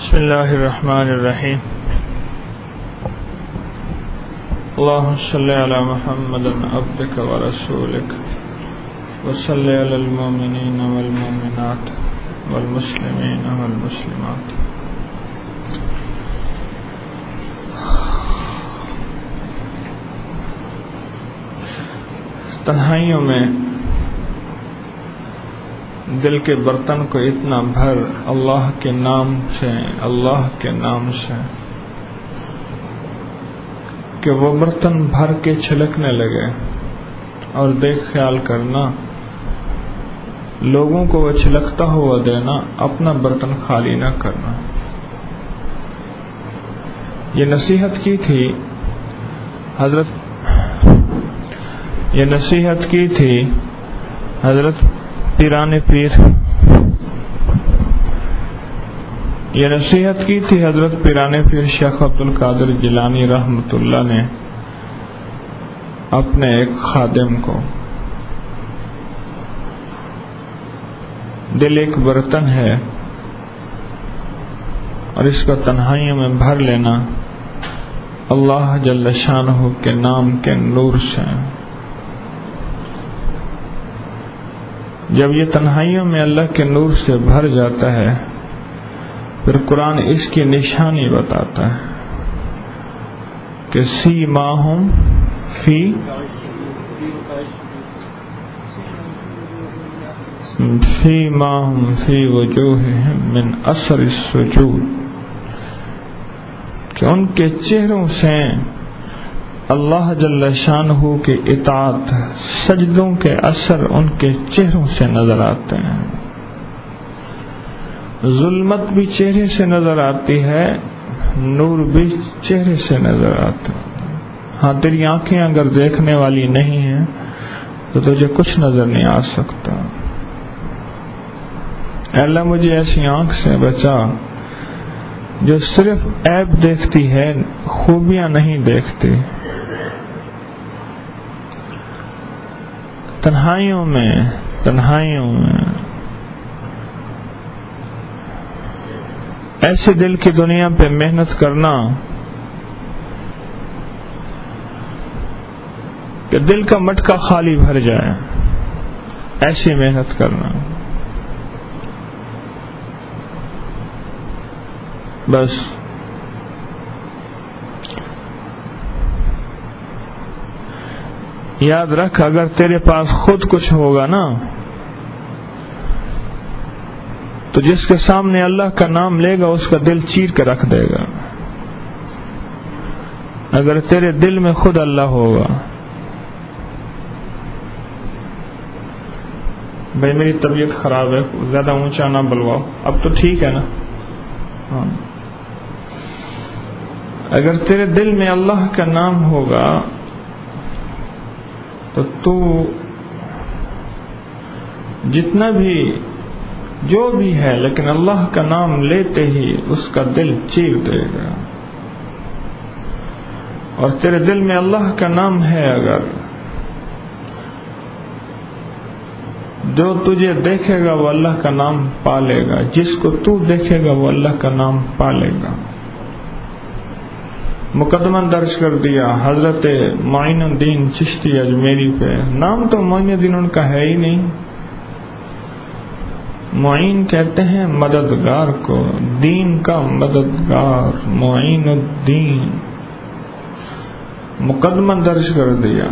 بسم اللہ الرحمن الرحیم اللہم صلی علی محمد عبدک ورسولک وصلی علی المؤمنین والمؤمنات والمسلمین والمسلمات. تنہائیوں میں دل کے برتن کو اتنا بھر اللہ کے نام سے کہ وہ برتن بھر کے چھلکنے لگے، اور دیکھ خیال کرنا لوگوں کو وہ چھلکتا ہوا دینا، اپنا برتن خالی نہ کرنا. یہ نصیحت کی تھی حضرت پیران پیر شیخ عبد القادر جیلانی رحمۃ اللہ نے اپنے ایک خادم کو. دل ایک برتن ہے اور اس کو تنہائیوں میں بھر لینا اللہ جل شانہ کے نام کے نور سے. جب یہ تنہائیوں میں اللہ کے نور سے بھر جاتا ہے، پھر قرآن اس کی نشانی بتاتا ہے کہ سیماہم فی وجوہہم من اثر السجود، کہ ان کے چہروں سے اللہ جل شانہ کے اطاعت، سجدوں کے اثر ان کے چہروں سے نظر آتے ہیں. ظلمت بھی چہرے سے نظر آتی ہے، نور بھی چہرے سے نظر آتا ہے. ہاں تیری آنکھیں اگر دیکھنے والی نہیں ہیں تو تجھے کچھ نظر نہیں آ سکتا. اے اللہ مجھے ایسی آنکھ سے بچا جو صرف عیب دیکھتی ہے، خوبیاں نہیں دیکھتی. تنہائیوں میں ایسے دل کی دنیا پہ محنت کرنا کہ دل کا مٹکا خالی بھر جائے، ایسی محنت کرنا. بس یاد رکھ، اگر تیرے پاس خود کچھ ہوگا نا تو جس کے سامنے اللہ کا نام لے گا اس کا دل چیر کے رکھ دے گا. اگر تیرے دل میں خود اللہ ہوگا. بھائی میری طبیعت خراب ہے، زیادہ اونچا نہ بلواؤ. اب تو ٹھیک ہے نا؟ ہاں. اگر تیرے دل میں اللہ کا نام ہوگا تو جتنا بھی جو بھی ہے، لیکن اللہ کا نام لیتے ہی اس کا دل چیر دے گا. اور تیرے دل میں اللہ کا نام ہے، اگر جو تجھے دیکھے گا وہ اللہ کا نام پالے گا، جس کو تو دیکھے گا وہ اللہ کا نام پالے گا. مقدمہ درج کر دیا حضرت معین الدین چشتی اجمیری پہ. نام تو معین الدین ان کا ہے ہی نہیں. معین کہتے ہیں مددگار کو، دین کا مددگار، معین الدین. مقدمہ درج کر دیا.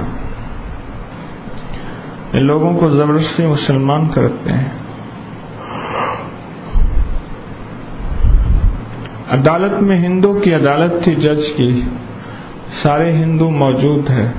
یہ لوگوں کو زبردستی مسلمان کرتے ہیں. عدالت میں ہندو کی عدالت تھی، جج کی، سارے ہندو موجود ہیں.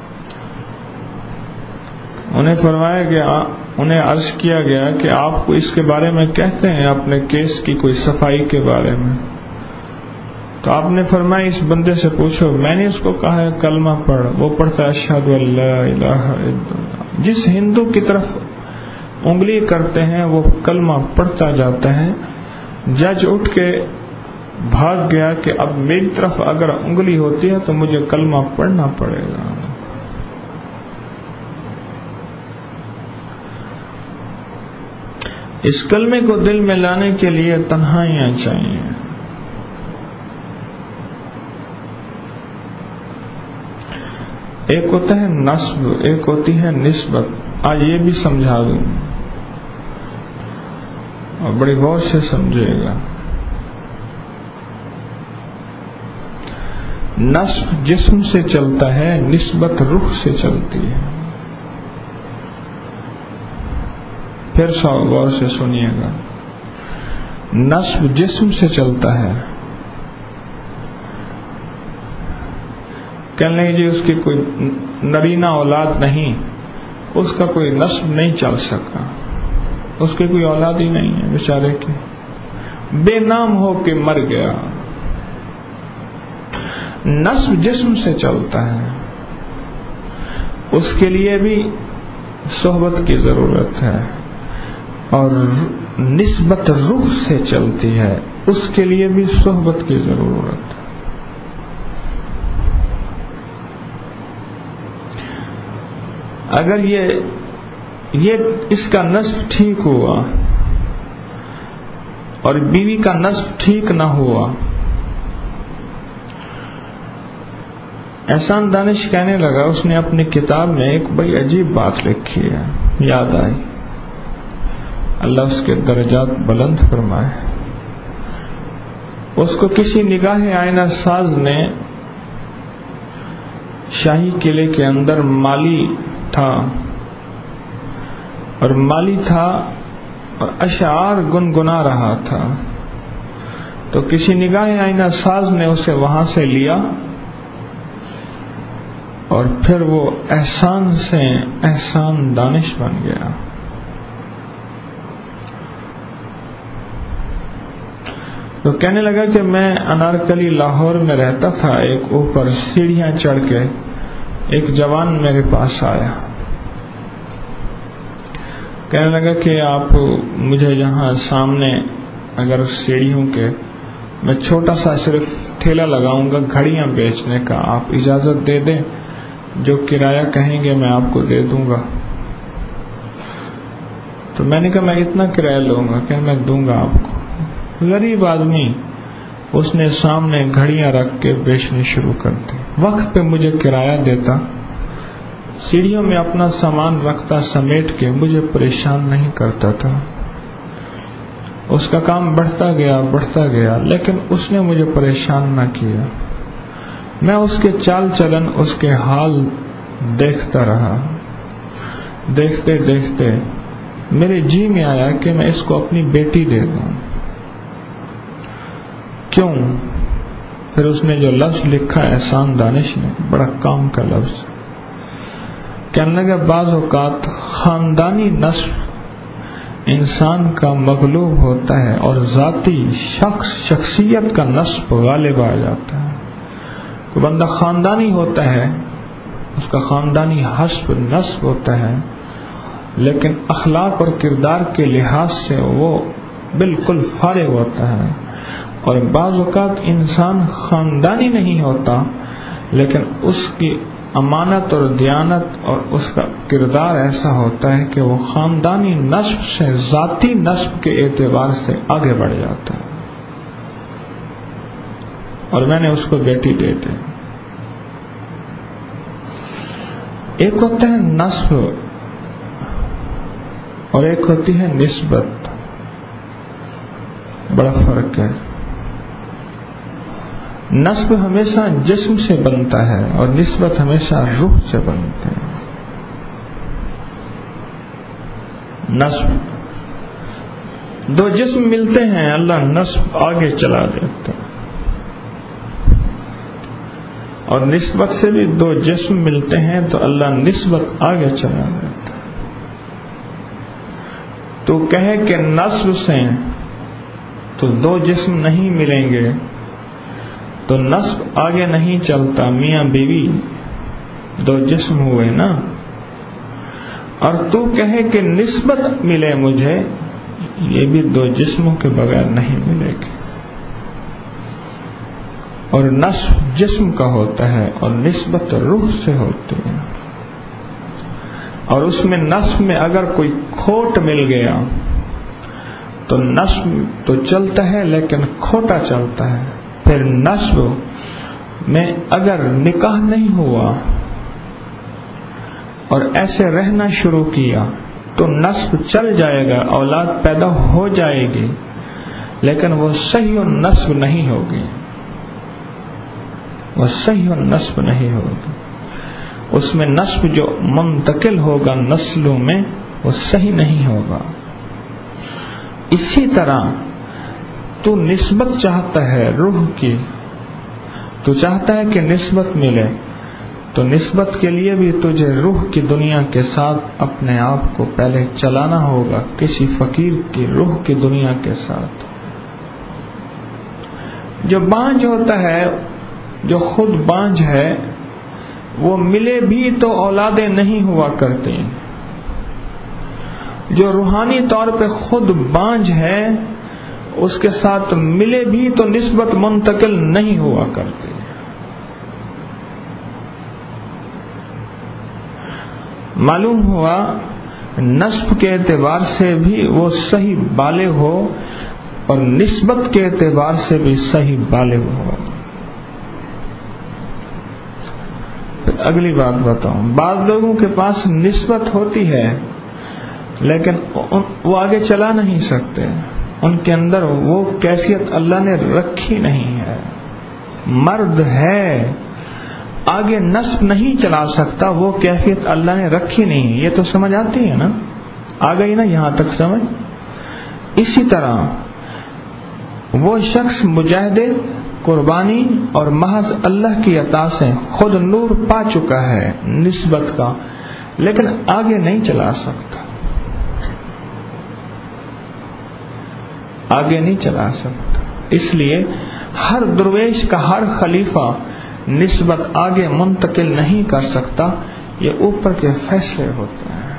انہیں عرض کیا گیا کہ آپ کو اس کے بارے میں کہتے ہیں اپنے کیس کی کوئی صفائی کے بارے میں. تو آپ نے فرمایا اس بندے سے پوچھو. میں نے اس کو کہا ہے کلمہ پڑھ. وہ پڑھتا ہے اشہد ان لا الہ الا اللہ. جس ہندو کی طرف انگلی کرتے ہیں وہ کلمہ پڑھتا جاتا ہے. جج اٹھ کے بھاگ گیا کہ اب میری طرف اگر انگلی ہوتی ہے تو مجھے کلمہ پڑھنا پڑے گا. اس کلمے کو دل میں لانے کے لیے تنہائیاں چاہیے. ایک ہوتا ہے نسب، ایک ہوتی ہے نسبت. آج یہ بھی سمجھا دوں اور بڑی غور سے سمجھے گا. نسب جسم سے چلتا ہے، نسبت روح سے چلتی ہے. پھر غور سے سنیے گا. نسب جسم سے چلتا ہے. کہنے لگے جی اس کی کوئی نرینہ اولاد نہیں، اس کا کوئی نسب نہیں چل سکا، اس کی کوئی اولاد ہی نہیں ہے بیچارے کی، بے نام ہو کے مر گیا. نسب جسم سے چلتا ہے، اس کے لیے بھی صحبت کی ضرورت ہے، اور نسبت روح سے چلتی ہے، اس کے لیے بھی صحبت کی ضرورت ہے. اگر یہ اس کا نسب ٹھیک ہوا اور بیوی کا نسب ٹھیک نہ ہوا. احسان دانش کہنے لگا، اس نے اپنی کتاب میں ایک بڑی عجیب بات لکھی ہے، یاد آئی. اللہ اس کے درجات بلند فرمائے. اس کو کسی نگاہ آئینہ ساز نے شاہی قلعے کے اندر مالی تھا اور اشعار گنگنا رہا تھا، تو کسی نگاہ آئینہ ساز نے اسے وہاں سے لیا اور پھر وہ احسان سے احسان دانش بن گیا. تو کہنے لگا کہ میں انارکلی لاہور میں رہتا تھا، ایک اوپر سیڑھیاں چڑھ کے ایک جوان میرے پاس آیا. کہنے لگا کہ آپ مجھے یہاں سامنے اگر سیڑھیوں کے میں چھوٹا سا صرف ٹھیلا لگاؤں گا گھڑیاں بیچنے کا، آپ اجازت دے دیں، جو کرایہ کہیں گے میں آپ کو دے دوں گا. تو میں نے کہا میں اتنا کرایہ لوں گا کہ میں دوں گا آپ کو. غریب آدمی، اس نے سامنے گھڑیاں رکھ کے بیچنی شروع کر دی. وقت پہ مجھے کرایہ دیتا، سیڑھیوں میں اپنا سامان رکھتا، سمیٹ کے مجھے پریشان نہیں کرتا تھا. اس کا کام بڑھتا گیا، لیکن اس نے مجھے پریشان نہ کیا. میں اس کے چال چلن، اس کے حال دیکھتا رہا. دیکھتے دیکھتے میرے جی میں آیا کہ میں اس کو اپنی بیٹی دے دوں. کیوں؟ پھر اس نے جو لفظ لکھا احسان دانش نے، بڑا کام کا لفظ، کہنے لگا بعض اوقات خاندانی نسب انسان کا مغلوب ہوتا ہے اور ذاتی شخصیت کا نسب غالب آ جاتا ہے. کوئی بندہ خاندانی ہوتا ہے، اس کا خاندانی حسب نسب ہوتا ہے، لیکن اخلاق اور کردار کے لحاظ سے وہ بالکل فارغ ہوتا ہے. اور بعض اوقات انسان خاندانی نہیں ہوتا، لیکن اس کی امانت اور دیانت اور اس کا کردار ایسا ہوتا ہے کہ وہ خاندانی نسب سے ذاتی نسب کے اعتبار سے آگے بڑھ جاتا ہے. اور میں نے اس کو بیٹی دے دی. ایک ہوتا ہے نسب اور ایک ہوتی ہے نسبت، بڑا فرق ہے. نسب ہمیشہ جسم سے بنتا ہے اور نسبت ہمیشہ روح سے بنتے ہیں. نسب، دو جسم ملتے ہیں، اللہ نسب آگے چلا دیتا ہے. اور نسبت سے بھی دو جسم ملتے ہیں تو اللہ نسبت آگے چلا دیتا ہے. تو کہے کہ نسب سے تو دو جسم نہیں ملیں گے تو نسب آگے نہیں چلتا. میاں بیوی دو جسم ہوئے نا. اور تو کہے کہ نسبت ملے مجھے، یہ بھی دو جسموں کے بغیر نہیں ملے گی. اور نسب جسم کا ہوتا ہے اور نسبت روح سے ہوتی ہے. اور اس میں نسب میں اگر کوئی کھوٹ مل گیا تو نسب تو چلتا ہے لیکن کھوٹا چلتا ہے. پھر نسب میں اگر نکاح نہیں ہوا اور ایسے رہنا شروع کیا تو نسب چل جائے گا، اولاد پیدا ہو جائے گی، لیکن وہ صحیح النسب نہیں ہوگی، وہ صحیح النسب نہیں ہوگی، اس میں نسب جو منتقل ہوگا نسلوں میں وہ صحیح نہیں ہوگا۔ اسی طرح تو نسبت چاہتا ہے روح کی، تو چاہتا ہے کہ نسبت ملے، تو نسبت کے لیے بھی تجھے روح کی دنیا کے ساتھ اپنے آپ کو پہلے چلانا ہوگا، کسی فقیر کی روح کی دنیا کے ساتھ۔ جو بانجھ ہوتا ہے، جو خود بانجھ ہے، وہ ملے بھی تو اولادیں نہیں ہوا کرتی، جو روحانی طور پہ خود بانجھ ہے اس کے ساتھ ملے بھی تو نسبت منتقل نہیں ہوا کرتی۔ معلوم ہوا نسب کے اعتبار سے بھی وہ صحیح بالغ ہو اور نسبت کے اعتبار سے بھی صحیح بالغ ہو۔ پھر اگلی بات بتاؤں، بعض لوگوں کے پاس نسبت ہوتی ہے لیکن وہ آگے چلا نہیں سکتے، ان کے اندر وہ کیفیت اللہ نے رکھی نہیں ہے، مرد ہے آگے نسب نہیں چلا سکتا، وہ کیفیت اللہ نے رکھی نہیں، یہ تو سمجھ آتی ہے نا، آ گئی نا یہاں تک سمجھ۔ اسی طرح وہ شخص مجاہد قربانی اور محض اللہ کی عطا سے خود نور پا چکا ہے نسبت کا، لیکن آگے نہیں چلا سکتا، آگے نہیں چلا سکتا۔ اس لیے ہر درویش کا ہر خلیفہ نسبت آگے منتقل نہیں کر سکتا، یہ اوپر کے فیصلے ہوتے ہیں۔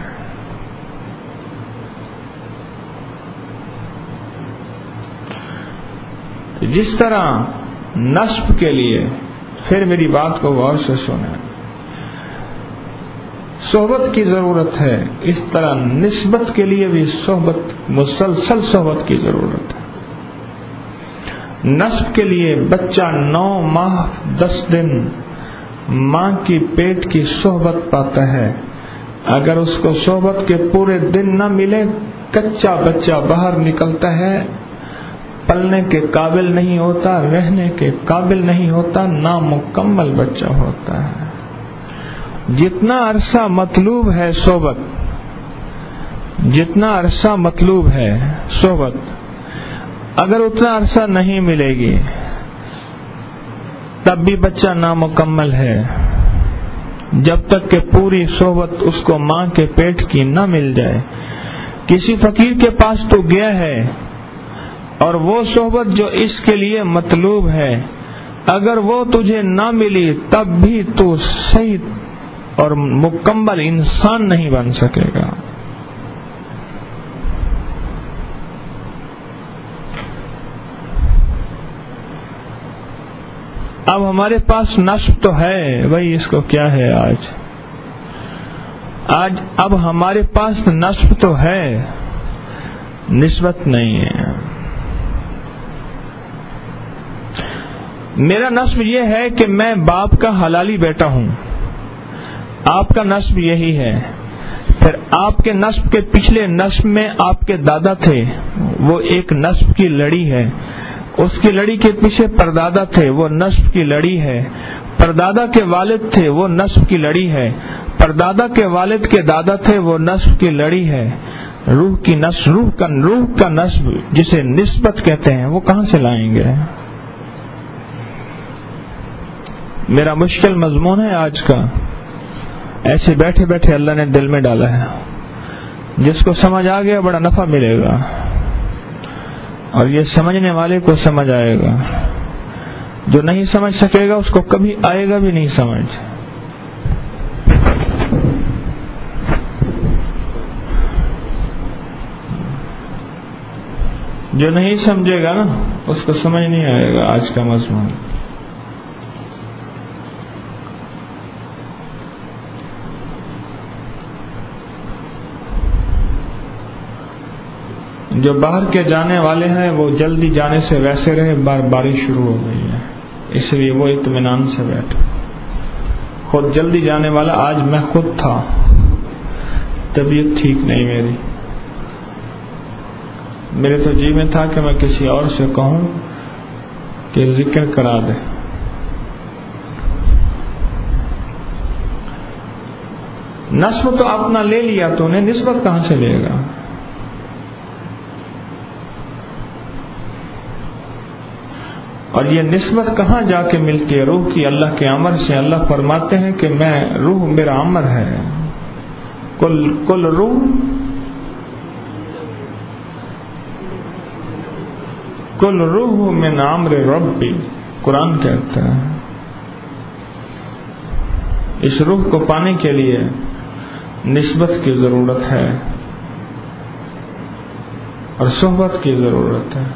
جس طرح نسب کے لیے، پھر میری بات کو غور سے سنیں، صحبت کی ضرورت ہے، اس طرح نسبت کے لیے بھی صحبت، مسلسل صحبت کی ضرورت ہے۔ نسب کے لیے بچہ 9 ماہ 10 دن ماں کی پیٹ کی صحبت پاتا ہے، اگر اس کو صحبت کے پورے دن نہ ملے، کچا بچہ باہر نکلتا ہے، پلنے کے قابل نہیں ہوتا، رہنے کے قابل نہیں ہوتا، نامکمل بچہ ہوتا ہے۔ جتنا عرصہ مطلوب ہے صحبت، جتنا عرصہ مطلوب ہے صحبت، اگر اتنا عرصہ نہیں ملے گی تب بھی بچہ نامکمل ہے، جب تک کہ پوری صحبت اس کو ماں کے پیٹ کی نہ مل جائے۔ کسی فقیر کے پاس تو گیا ہے اور وہ صحبت جو اس کے لیے مطلوب ہے اگر وہ تجھے نہ ملی تب بھی تو صحیح اور مکمل انسان نہیں بن سکے گا۔ اب ہمارے پاس نسب تو ہے بھائی، اس کو کیا ہے آج اب ہمارے پاس نسب تو ہے، نسبت نہیں ہے۔ میرا نسب یہ ہے کہ میں باپ کا حلالی بیٹا ہوں، آپ کا نسب یہی ہے۔ پھر آپ کے نسب کے پچھلے نسب میں آپ کے دادا تھے، وہ ایک نسب کی لڑی ہے، اس کی لڑی کے پیچھے پردادا تھے، وہ نسب کی لڑی ہے، پردادا کے والد تھے، وہ نسب کی لڑی ہے، پردادا کے والد کے دادا تھے، وہ نسب کی لڑی ہے۔ روح کی نسب، روح کا نسب جسے نسبت کہتے ہیں، وہ کہاں سے لائیں گے؟ میرا مشکل مضمون ہے آج کا، ایسے بیٹھے بیٹھے اللہ نے دل میں ڈالا ہے، جس کو سمجھ آ گیا بڑا نفع ملے گا، اور یہ سمجھنے والے کو سمجھ آئے گا، جو نہیں سمجھ سکے گا اس کو کبھی آئے گا بھی نہیں سمجھ۔ جو نہیں سمجھے گا نا اس کو سمجھ نہیں آئے گا آج کا مضمون۔ جو باہر کے جانے والے ہیں وہ جلدی جانے سے ویسے رہے، بارش شروع ہو گئی ہے اس لیے وہ اطمینان سے بیٹھے۔ خود جلدی جانے والا آج میں خود تھا، طبیعت ٹھیک نہیں میری. میرے تو جی میں تھا کہ میں کسی اور سے کہوں کہ ذکر کرا دے. نسب تو اپنا لے لیا تو نے نسبت کہاں سے لے گا؟ اور یہ نسبت کہاں جا کے ملتی ہے؟ روح کی اللہ کے امر سے. اللہ فرماتے ہیں کہ میں روح میرا امر ہے. کل روح کل روح من امر ربی، قرآن کہتا ہے. اس روح کو پانے کے لیے نسبت کی ضرورت ہے اور صحبت کی ضرورت ہے.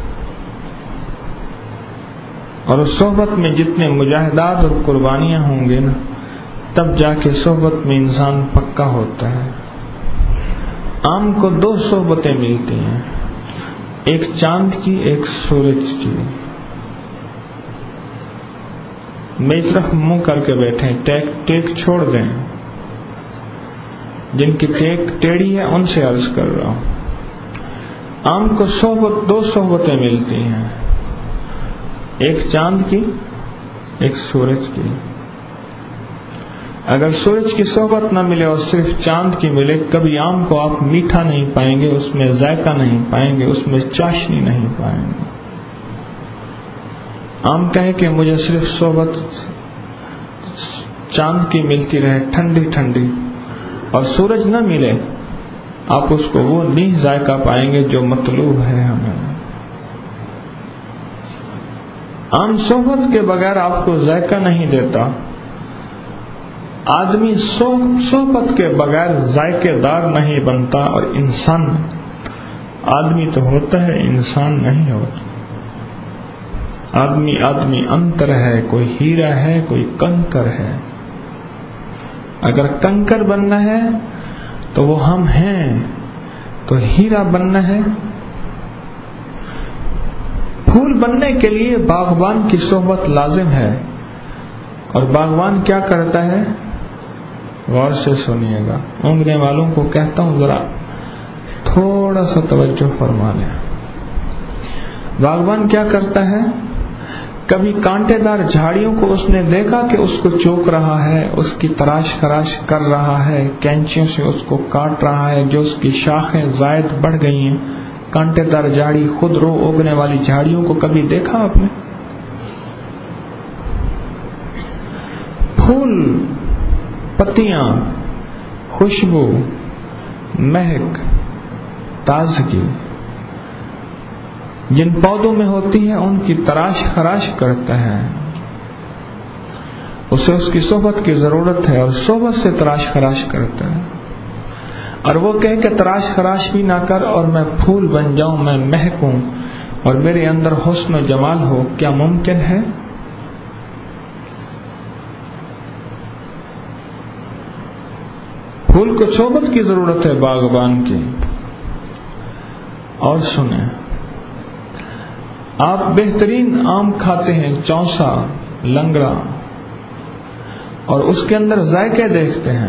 اور اس صحبت میں جتنے مجاہدات اور قربانیاں ہوں گے نا، تب جا کے صحبت میں انسان پکا ہوتا ہے. عام کو 2 صحبتیں ملتی ہیں، ایک چاند کی، ایک سورج کی. میری طرف منہ کر کے بیٹھے، ٹیک چھوڑ دیں. جن کی ٹیک ٹیڑھی ہے ان سے عرض کر رہا ہوں. عام کو 2 صحبتیں ملتی ہیں، ایک چاند کی، ایک سورج کی. اگر سورج کی صحبت نہ ملے اور صرف چاند کی ملے، کبھی آم کو آپ میٹھا نہیں پائیں گے، اس میں ذائقہ نہیں پائیں گے، اس میں چاشنی نہیں پائیں گے. آم کہے کہ مجھے صرف صحبت چاند کی ملتی رہے ٹھنڈی ٹھنڈی، اور سورج نہ ملے، آپ اس کو وہ نہیں ذائقہ پائیں گے جو مطلوب ہے ہمیں. آم صحبت کے بغیر آپ کو ذائقہ نہیں دیتا. آدمی صحبت کے بغیر ذائقے دار نہیں بنتا. اور انسان آدمی تو ہوتا ہے، انسان نہیں ہوتا. آدمی انتر ہے، کوئی ہیرا ہے، کوئی کنکر ہے. اگر کنکر بننا ہے تو وہ ہم ہیں، تو ہیرا بننا ہے. پھول بننے کے لیے باغبان کی صحبت لازم ہے. اور باغبان کیا کرتا ہے؟ غور سے سنیے گا. اونگنے والوں کو کہتا ہوں ذرا تھوڑا سا توجہ فرما لیں. باغبان کیا کرتا ہے؟ کبھی کانٹے دار جھاڑیوں کو اس نے دیکھا کہ اس کو چوک رہا ہے، اس کی تراش خراش کر رہا ہے، کینچیوں سے اس کو کاٹ رہا ہے، جو اس کی شاخیں زائد بڑھ گئی ہیں. کانٹے دار جھاڑی، خود رو اگنے والی جھاڑیوں کو کبھی دیکھا آپ نے؟ پھول، پتیاں، خوشبو، مہک، تازگی جن پودوں میں ہوتی ہے ان کی تراش خراش کرتا ہے. اسے اس کی صحبت کی ضرورت ہے اور صحبت سے تراش خراش کرتا ہے. اور وہ کہے کہ تراش خراش بھی نہ کر اور میں پھول بن جاؤں، میں مہکوں اور میرے اندر حسن و جمال ہو، کیا ممکن ہے؟ پھول کو صحبت کی ضرورت ہے باغبان کی. اور سنیں، آپ بہترین آم کھاتے ہیں، چونسا، لنگڑا، اور اس کے اندر ذائقے دیکھتے ہیں.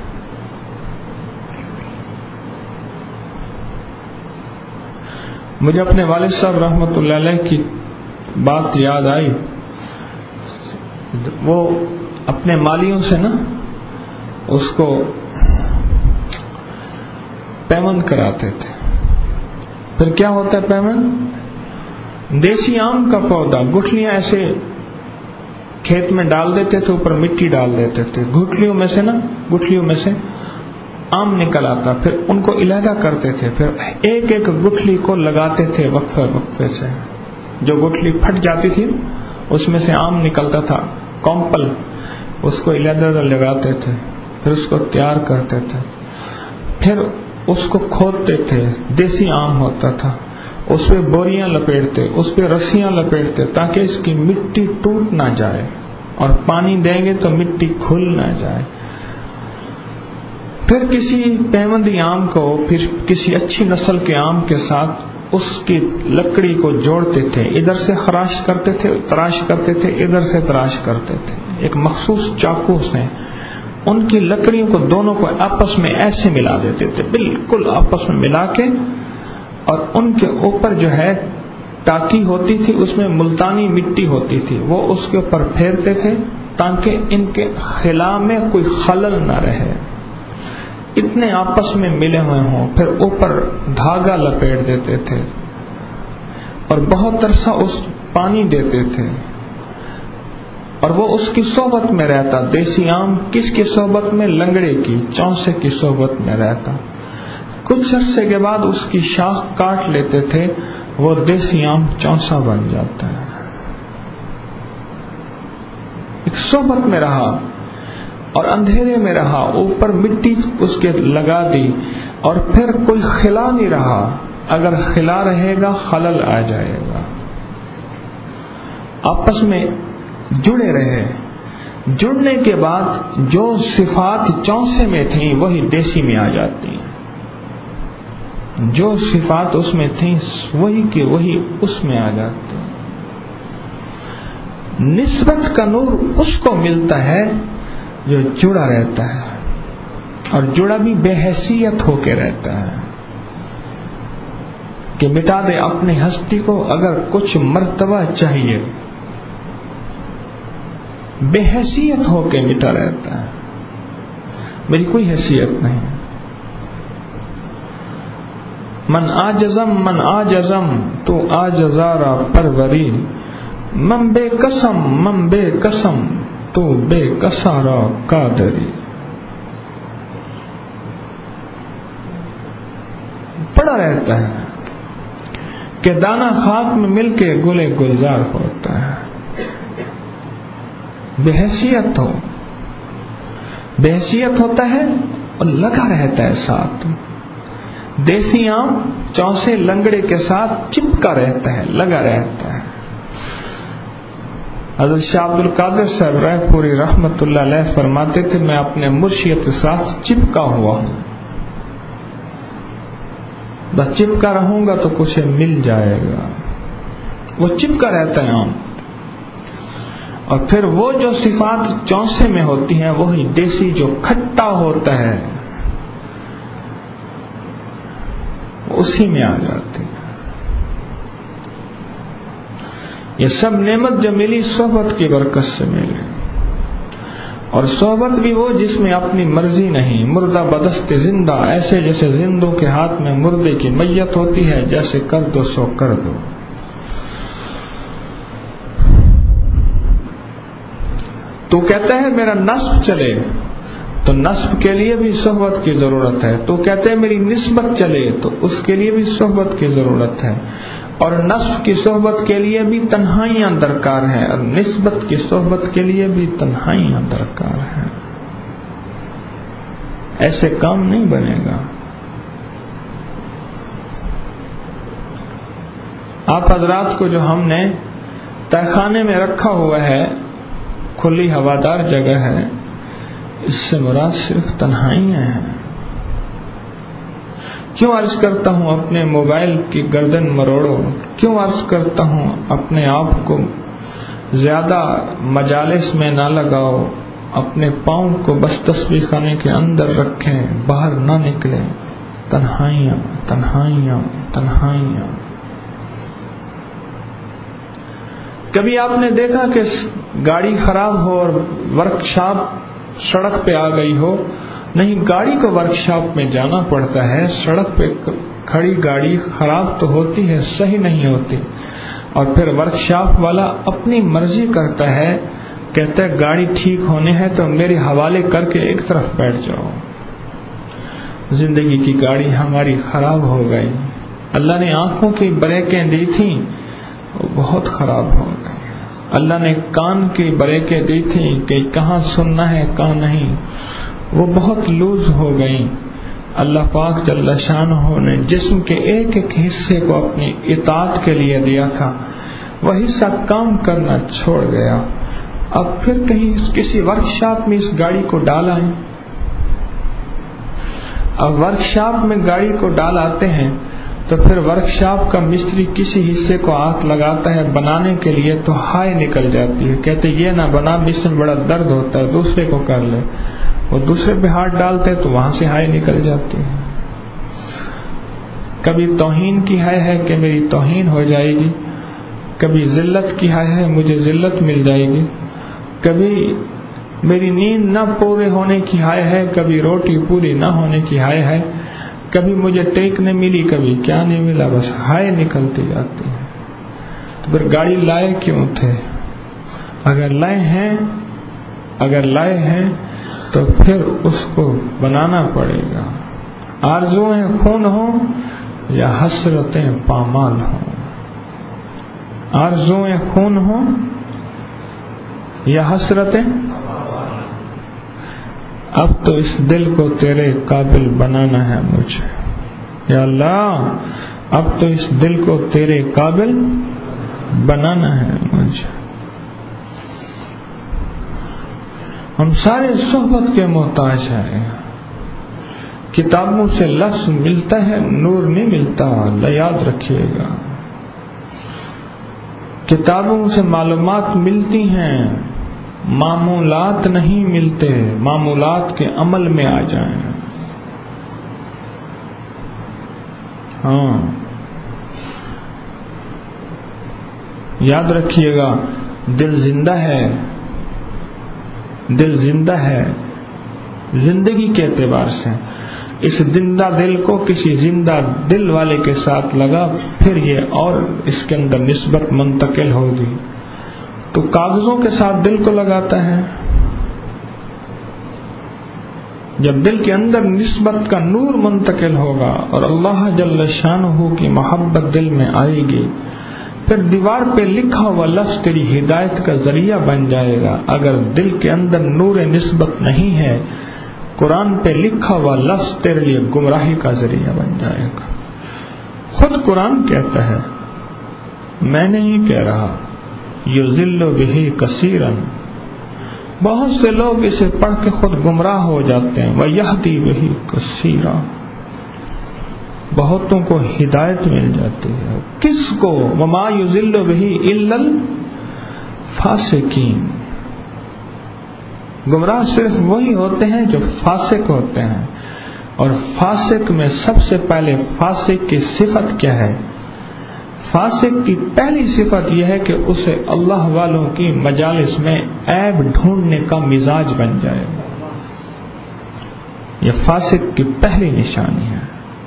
مجھے اپنے والد صاحب رحمۃ اللہ علیہ کی بات یاد آئی. وہ اپنے مالیوں سے نا اس کو پیمند کراتے تھے. پھر کیا ہوتا ہے پیمند؟ دیسی آم کا پودا، گٹھلیاں ایسے کھیت میں ڈال دیتے تھے، اوپر مٹی ڈال دیتے تھے، گٹھلیوں میں سے آم نکل آتا. پھر ان کو علیحدہ کرتے تھے، پھر ایک ایک گٹھلی کو لگاتے تھے وقفے سے. جو گٹھلی پھٹ جاتی تھی اس میں سے آم نکلتا تھا، کمپل، اس کو علیحدہ لگاتے تھے، پھر اس کو تیار کرتے تھے، پھر اس کو کھودتے تھے. دیسی آم ہوتا تھا، اس پہ بوریاں لپیٹتے، اس پہ رسیاں لپیٹتے تاکہ اس کی مٹی ٹوٹ نہ جائے، اور پانی دیں گے تو مٹی کھل نہ جائے. پھر کسی پیمندی آم کو پھر کسی اچھی نسل کے آم کے ساتھ اس کی لکڑی کو جوڑتے تھے، ادھر سے خراش کرتے تھے، تراش کرتے تھے، ادھر سے تراش کرتے تھے. ایک مخصوص چاقو سے ان کی لکڑیوں کو دونوں کو آپس میں ایسے ملا دیتے تھے، بالکل آپس میں ملا کے، اور ان کے اوپر جو ہے ٹاکی ہوتی تھی، اس میں ملتانی مٹی ہوتی تھی، وہ اس کے اوپر پھیرتے تھے تاکہ ان کے خلا میں کوئی خلل نہ رہے، اتنے آپس میں ملے ہوئے ہوں۔ پھر اوپر دھاگا لپیٹ دیتے تھے اور بہت عرصہ اس پانی دیتے تھے، اور وہ اس کی صحبت میں رہتا۔ دیسی آم کس کی صحبت میں؟ لنگڑے کی، چونسے کی صحبت میں رہتا۔ کچھ عرصے کے بعد اس کی شاخ کاٹ لیتے تھے، وہ دیسی آم چونسا بن جاتا ہے۔ ایک صحبت میں رہا اور اندھیرے میں رہا، اوپر مٹی اس کے لگا دی، اور پھر کوئی خلا نہیں رہا۔ اگر خلا رہے گا خلل آ جائے گا۔ آپس میں جڑے رہے، جڑنے کے بعد جو صفات چونسے میں تھیں وہی دیسی میں آ جاتی ہیں، جو صفات اس میں تھیں وہی کی وہی اس میں آ جاتی ہیں۔ نسبت کا نور اس کو ملتا ہے جو جڑا رہتا ہے، اور جڑا بھی بے حیثیت ہو کے رہتا ہے کہ مٹا دے اپنی ہستی کو اگر کچھ مرتبہ چاہیے، بے حیثیت ہو کے مٹا رہتا ہے، میری کوئی حیثیت نہیں۔ من آجزم تو آجزارا پروری، من بے قسم تو بے قصارا قادری۔ پڑا رہتا ہے کہ دانہ خاک میں مل کے گلے گلزار ہوتا ہے۔ بے حیثیت ہو، بے حیثیت ہوتا ہے اور لگا رہتا ہے ساتھ۔ دیسی آم چونسے لنگڑے کے ساتھ چپکا رہتا ہے، لگا رہتا ہے۔ حضرت شاہ عبد القادر صاحب رائے پوری رحمت اللہ علیہ فرماتے تھے، میں اپنے مرشد کے ساتھ چپکا ہوا ہوں، بس چپکا رہوں گا تو کچھ مل جائے گا۔ وہ چپکا رہتا ہے آم، اور پھر وہ جو صفات چونسے میں ہوتی ہیں وہی دیسی جو کھٹا ہوتا ہے اسی میں آ جاتی ہے۔ یہ سب نعمت جو ملی صحبت کی برکت سے ملی، اور صحبت بھی وہ جس میں اپنی مرضی نہیں، مردہ بدست زندہ، ایسے جیسے زندوں کے ہاتھ میں مردے کی میت ہوتی ہے، جیسے کر دو سو کر دو۔ تو کہتا ہے میرا نصب چلے، تو نصب کے لیے بھی صحبت کی ضرورت ہے۔ تو کہتے ہیں میری نسبت چلے، تو اس کے لیے بھی صحبت کی ضرورت ہے، اور نصب کی صحبت کے لیے بھی تنہائیاں درکار ہیں، اور نسبت کی صحبت کے لیے بھی تنہائیاں درکار ہیں۔ ایسے کام نہیں بنے گا۔ آپ حضرات کو جو ہم نے تہخانے میں رکھا ہوا ہے، کھلی ہوادار جگہ ہے، اس سے مراد صرف تنہائیاں ہیں۔ کیوں عرض کرتا ہوں اپنے موبائل کی گردن مروڑو، کیوں عرض کرتا ہوں اپنے آپ کو زیادہ مجالس میں نہ لگاؤ، اپنے پاؤں کو بس تسبیح خانے کے اندر رکھیں، باہر نہ نکلیں۔ تنہائیاں تنہائیاں تنہائیاں۔ کبھی آپ نے دیکھا کہ گاڑی خراب ہو اور ورکشاپ سڑک پہ آ گئی ہو؟ نہیں، گاڑی کو ورکشاپ میں جانا پڑتا ہے، سڑک پہ کھڑی گاڑی خراب تو ہوتی ہے، صحیح نہیں ہوتی، اور پھر ورکشاپ والا اپنی مرضی کرتا ہے، کہتا ہے گاڑی ٹھیک ہونے ہے تو میرے حوالے کر کے ایک طرف بیٹھ جاؤ۔ زندگی کی گاڑی ہماری خراب ہو گئی، اللہ نے آنکھوں کی بریکیں دی تھیں، وہ بہت خراب ہو گئی۔ اللہ نے کان کی بریکیں دی تھیں کہ کہاں سننا ہے کہاں نہیں، وہ بہت لوز ہو گئیں۔ اللہ پاک جل شانہ نے جسم کے ایک ایک حصے کو اپنی اطاعت کے لیے دیا تھا، وہ حصہ کام کرنا چھوڑ گیا۔ اب پھر کہیں کسی ورکشاپ میں اس گاڑی کو ڈالا ہے، اب ورکشاپ میں گاڑی کو ڈال آتے ہیں تو پھر ورکشاپ کا مستری کسی حصے کو ہاتھ لگاتا ہے بنانے کے لیے تو ہائے نکل جاتی ہے، کہتے یہ نہ بنا، اس میں بڑا درد ہوتا ہے، دوسرے کو کر لے۔ وہ دوسرے پہ ہاتھ ڈالتے تو وہاں سے ہائے نکل جاتی ہے. کبھی توہین کی ہائے ہے کہ میری توہین ہو جائے گی، کبھی ذلت کی ہائے ہے مجھے ذلت مل جائے گی، کبھی میری نیند نہ پورے ہونے کی ہائے ہے، کبھی روٹی پوری نہ ہونے کی ہائے ہے، کبھی مجھے ٹیک نہیں ملی، کبھی کیا نہیں ملا، بس ہائے نکلتی جاتی ہے. تو پھر گاڑی لائے کیوں تھے؟ اگر لائے ہیں تو پھر اس کو بنانا پڑے گا. آرزویں خون ہوں یا حسرتیں پامال ہوں، آرزویں خون ہوں یا حسرتیں. اب تو اس دل کو تیرے قابل بنانا ہے مجھے یا اللہ، اب تو اس دل کو تیرے قابل بنانا ہے مجھے. ہم سارے صحبت کے محتاج ہیں. کتابوں سے لفظ ملتا ہے، نور نہیں ملتا، یاد رکھیے گا. کتابوں سے معلومات ملتی ہیں، معمولات نہیں ملتے. معمولات کے عمل میں آ جائیں. ہاں یاد رکھیے گا، دل زندہ ہے، دل زندہ ہے زندگی کے اعتبار سے. اس زندہ دل کو کسی زندہ دل والے کے ساتھ لگا، پھر یہ اور اس کے اندر نسبت منتقل ہوگی. تو کاغذوں کے ساتھ دل کو لگاتا ہے. جب دل کے اندر نسبت کا نور منتقل ہوگا اور اللہ جل شانہ کی محبت دل میں آئے گی، پھر دیوار پہ لکھا ہوا لفظ تیری ہدایت کا ذریعہ بن جائے گا. اگر دل کے اندر نور نسبت نہیں ہے، قرآن پہ لکھا ہوا لفظ تیرے لیے گمراہی کا ذریعہ بن جائے گا. خود قرآن کہتا ہے، میں نہیں کہہ رہا، یضل بہ کثیرا، بہت سے لوگ اسے پڑھ کے خود گمراہ ہو جاتے ہیں. ویہدی بہ کثیرا، بہتوں کو ہدایت مل جاتی ہے. کس کو؟ وما یضل بہ الا الفاسقین. گمراہ صرف وہی ہوتے ہیں جو فاسق ہوتے ہیں. اور فاسق میں سب سے پہلے فاسق کی صفت کیا ہے؟ فاسق کی پہلی صفت یہ ہے کہ اسے اللہ والوں کی مجالس میں عیب ڈھونڈنے کا مزاج بن جائے. یہ فاسق کی پہلی نشانی ہے،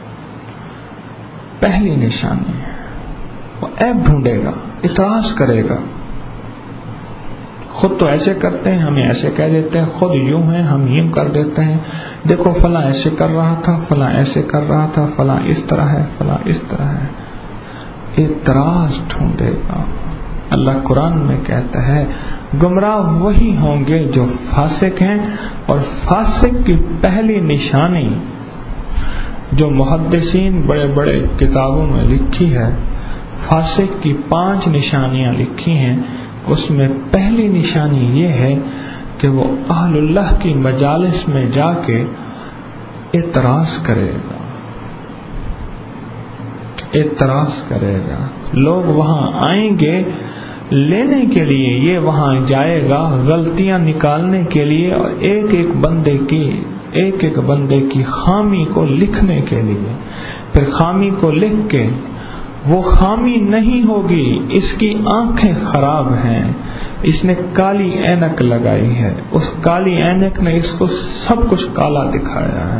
پہلی نشانی ہے. وہ عیب ڈھونڈے گا، اعتراض کرے گا. خود تو ایسے کرتے ہیں، ہمیں ایسے کہہ دیتے ہیں، خود یوں ہیں ہم یوں کر دیتے ہیں. دیکھو فلاں ایسے کر رہا تھا، فلاں ایسے کر رہا تھا، فلاں اس طرح ہے، فلاں اس طرح ہے. اعتراض ڈھونڈے گا. اللہ قرآن میں کہتا ہے گمراہ وہی ہوں گے جو فاسق ہیں. اور فاسق کی پہلی نشانی جو محدثین بڑے بڑے کتابوں میں لکھی ہے، فاسق کی 5 نشانیاں لکھی ہیں. اس میں پہلی نشانی یہ ہے کہ وہ اہل اللہ کی مجالس میں جا کے اعتراض کرے گا، اعتراض کرے گا. لوگ وہاں آئیں گے لینے کے لیے، یہ وہاں جائے گا غلطیاں نکالنے کے لیے اور ایک ایک بندے کی خامی کو لکھنے کے لیے. پھر خامی کو لکھ کے، وہ خامی نہیں ہوگی، اس کی آنکھیں خراب ہیں، اس نے کالی اینک لگائی ہے، اس کالی اینک نے اس کو سب کچھ کالا دکھایا ہے.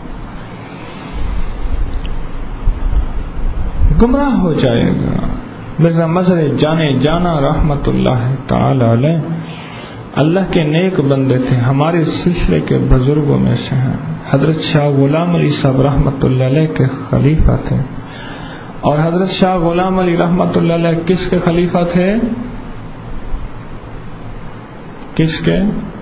گمراہ ہو جائے گا. مرزا مظہر جانے جانا رحمت اللہ تعالی علیہ اللہ کے نیک بندے تھے، ہمارے سلسلے کے بزرگوں میں سے ہیں. حضرت شاہ غلام علی صاحب رحمت اللہ علیہ کے خلیفہ تھے. اور حضرت شاہ غلام علی رحمت اللہ علیہ کس کے خلیفہ تھے؟ کس کے؟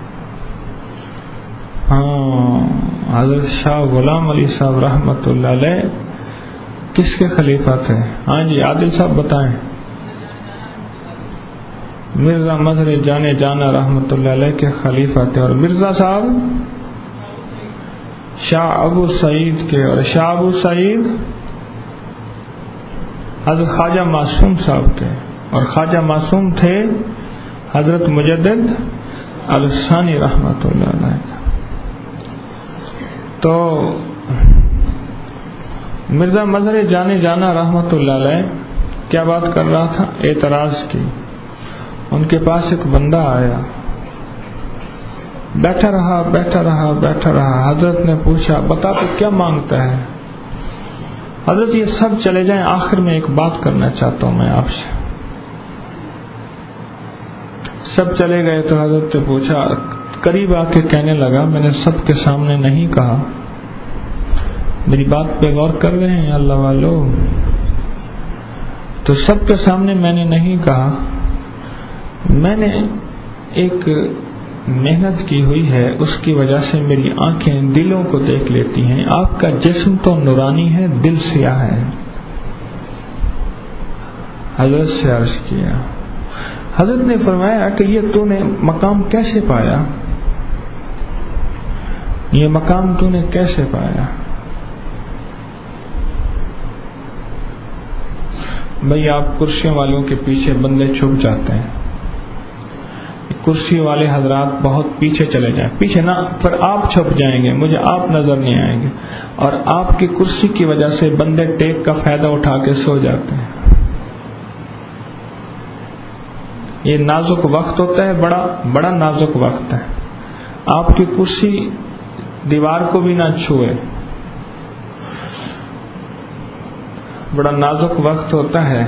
ہاں، حضرت شاہ غلام علی صاحب رحمت اللہ علیہ کس کے خلیفہ تھے؟ ہاں جی عادل صاحب بتائیں. مرزا مظہر جانے جانا رحمت اللہ علیہ کے خلیفہ تھے. اور مرزا صاحب شاہ ابو سعید کے، اور شاہ ابو سعید حضرت خواجہ معصوم صاحب کے. اور خواجہ معصوم تھے حضرت مجدد الثانی رحمت اللہ علیہ. تو مرزا مظہر جانے جانا رحمت اللہ علیہ کیا بات کر رہا تھا؟ اعتراض کی. ان کے پاس ایک بندہ آیا, بیٹھا رہا. حضرت نے پوچھا بتا تو کیا مانگتا ہے؟ حضرت یہ سب چلے جائیں, آخر میں ایک بات کرنا چاہتا ہوں میں آپ سے. سب چلے گئے تو حضرت نے پوچھا, قریب آ کے کہنے لگا, میں نے سب کے سامنے نہیں کہا, میری بات پہ غور کر رہے ہیں اللہ والو, تو سب کے سامنے میں نے نہیں کہا, میں نے ایک محنت کی ہوئی ہے, اس کی وجہ سے میری آنکھیں دلوں کو دیکھ لیتی ہیں. آپ کا جسم تو نورانی ہے, دل سیاہ ہے. حضرت سے عرض کیا. حضرت نے فرمایا کہ یہ تو نے مقام کیسے پایا؟ یہ مقام تو نے کیسے پایا؟ بھئی آپ کرسیوں والوں کے پیچھے بندے چھپ جاتے ہیں, کرسی والے حضرات بہت پیچھے چلے جائیں, پیچھے نہ پر آپ چھپ جائیں گے, مجھے آپ نظر نہیں آئیں گے, اور آپ کی کرسی کی وجہ سے بندے ٹیک کا فائدہ اٹھا کے سو جاتے ہیں. یہ نازک وقت ہوتا ہے, بڑا نازک وقت ہے. آپ کی کرسی دیوار کو بھی نہ چھوئے, بڑا نازک وقت ہوتا ہے.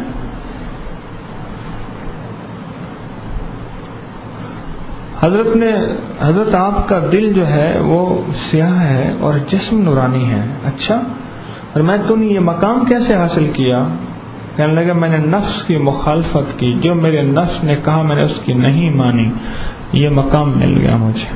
حضرت آپ کا دل جو ہے وہ سیاہ ہے اور جسم نورانی ہے. اچھا, اور میں تو نے یہ مقام کیسے حاصل کیا؟ کہنے لگا میں نے نفس کی مخالفت کی, جو میرے نفس نے کہا میں نے اس کی نہیں مانی, یہ مقام مل گیا مجھے.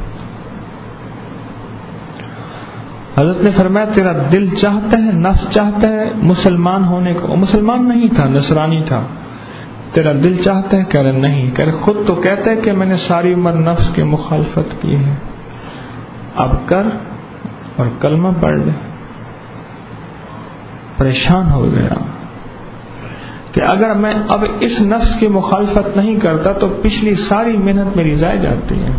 حضرت نے فرمایا تیرا دل چاہتا ہے, نفس چاہتا ہے مسلمان ہونے کو, مسلمان نہیں تھا, نصرانی تھا, تیرا دل چاہتا ہے؟ کہہ رہے نہیں. کہہ رہے خود تو کہتا ہے کہ میں نے ساری عمر نفس کی مخالفت کی ہے, اب کر اور کلمہ پڑھ لے. پریشان ہو گیا کہ اگر میں اب اس نفس کی مخالفت نہیں کرتا تو پچھلی ساری محنت میری ضائع جاتی ہے.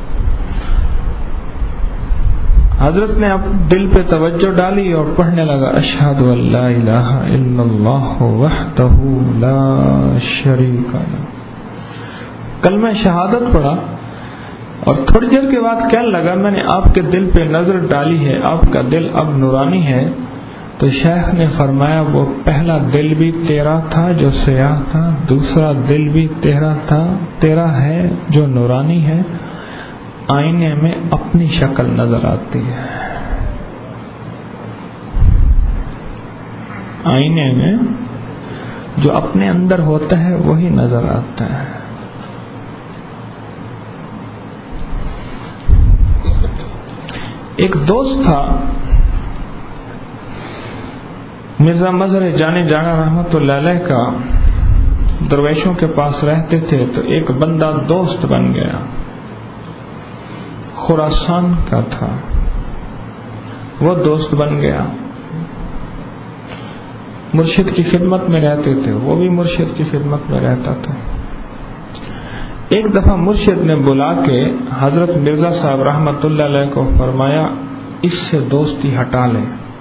حضرت نے اب دل پہ توجہ ڈالی اور پڑھنے لگا اشہد ان لا الہ الا اللہ وحدہ لا شریک لہ. کلمہ شہادت پڑھا اور تھوڑی دیر کے بعد کہنے لگا میں نے آپ کے دل پہ نظر ڈالی ہے, آپ کا دل اب نورانی ہے. تو شیخ نے فرمایا وہ پہلا دل بھی تیرا تھا جو سیاہ تھا, دوسرا دل بھی تیرا ہے جو نورانی ہے. آئینے میں اپنی شکل نظر آتی ہے, آئینے میں جو اپنے اندر ہوتا ہے وہی نظر آتا ہے. ایک دوست تھا مرزا مظہر جانے جانا رحمت اللہ علیہ کا, درویشوں کے پاس رہتے تھے. تو ایک بندہ دوست بن گیا, خراسان کا تھا, وہ دوست بن گیا. مرشد کی خدمت میں رہتے تھے, وہ بھی مرشد کی خدمت میں رہتا تھا. ایک دفعہ مرشد نے بلا کے حضرت مرزا صاحب رحمت اللہ علیہ کو فرمایا اس سے دوستی ہٹا لے,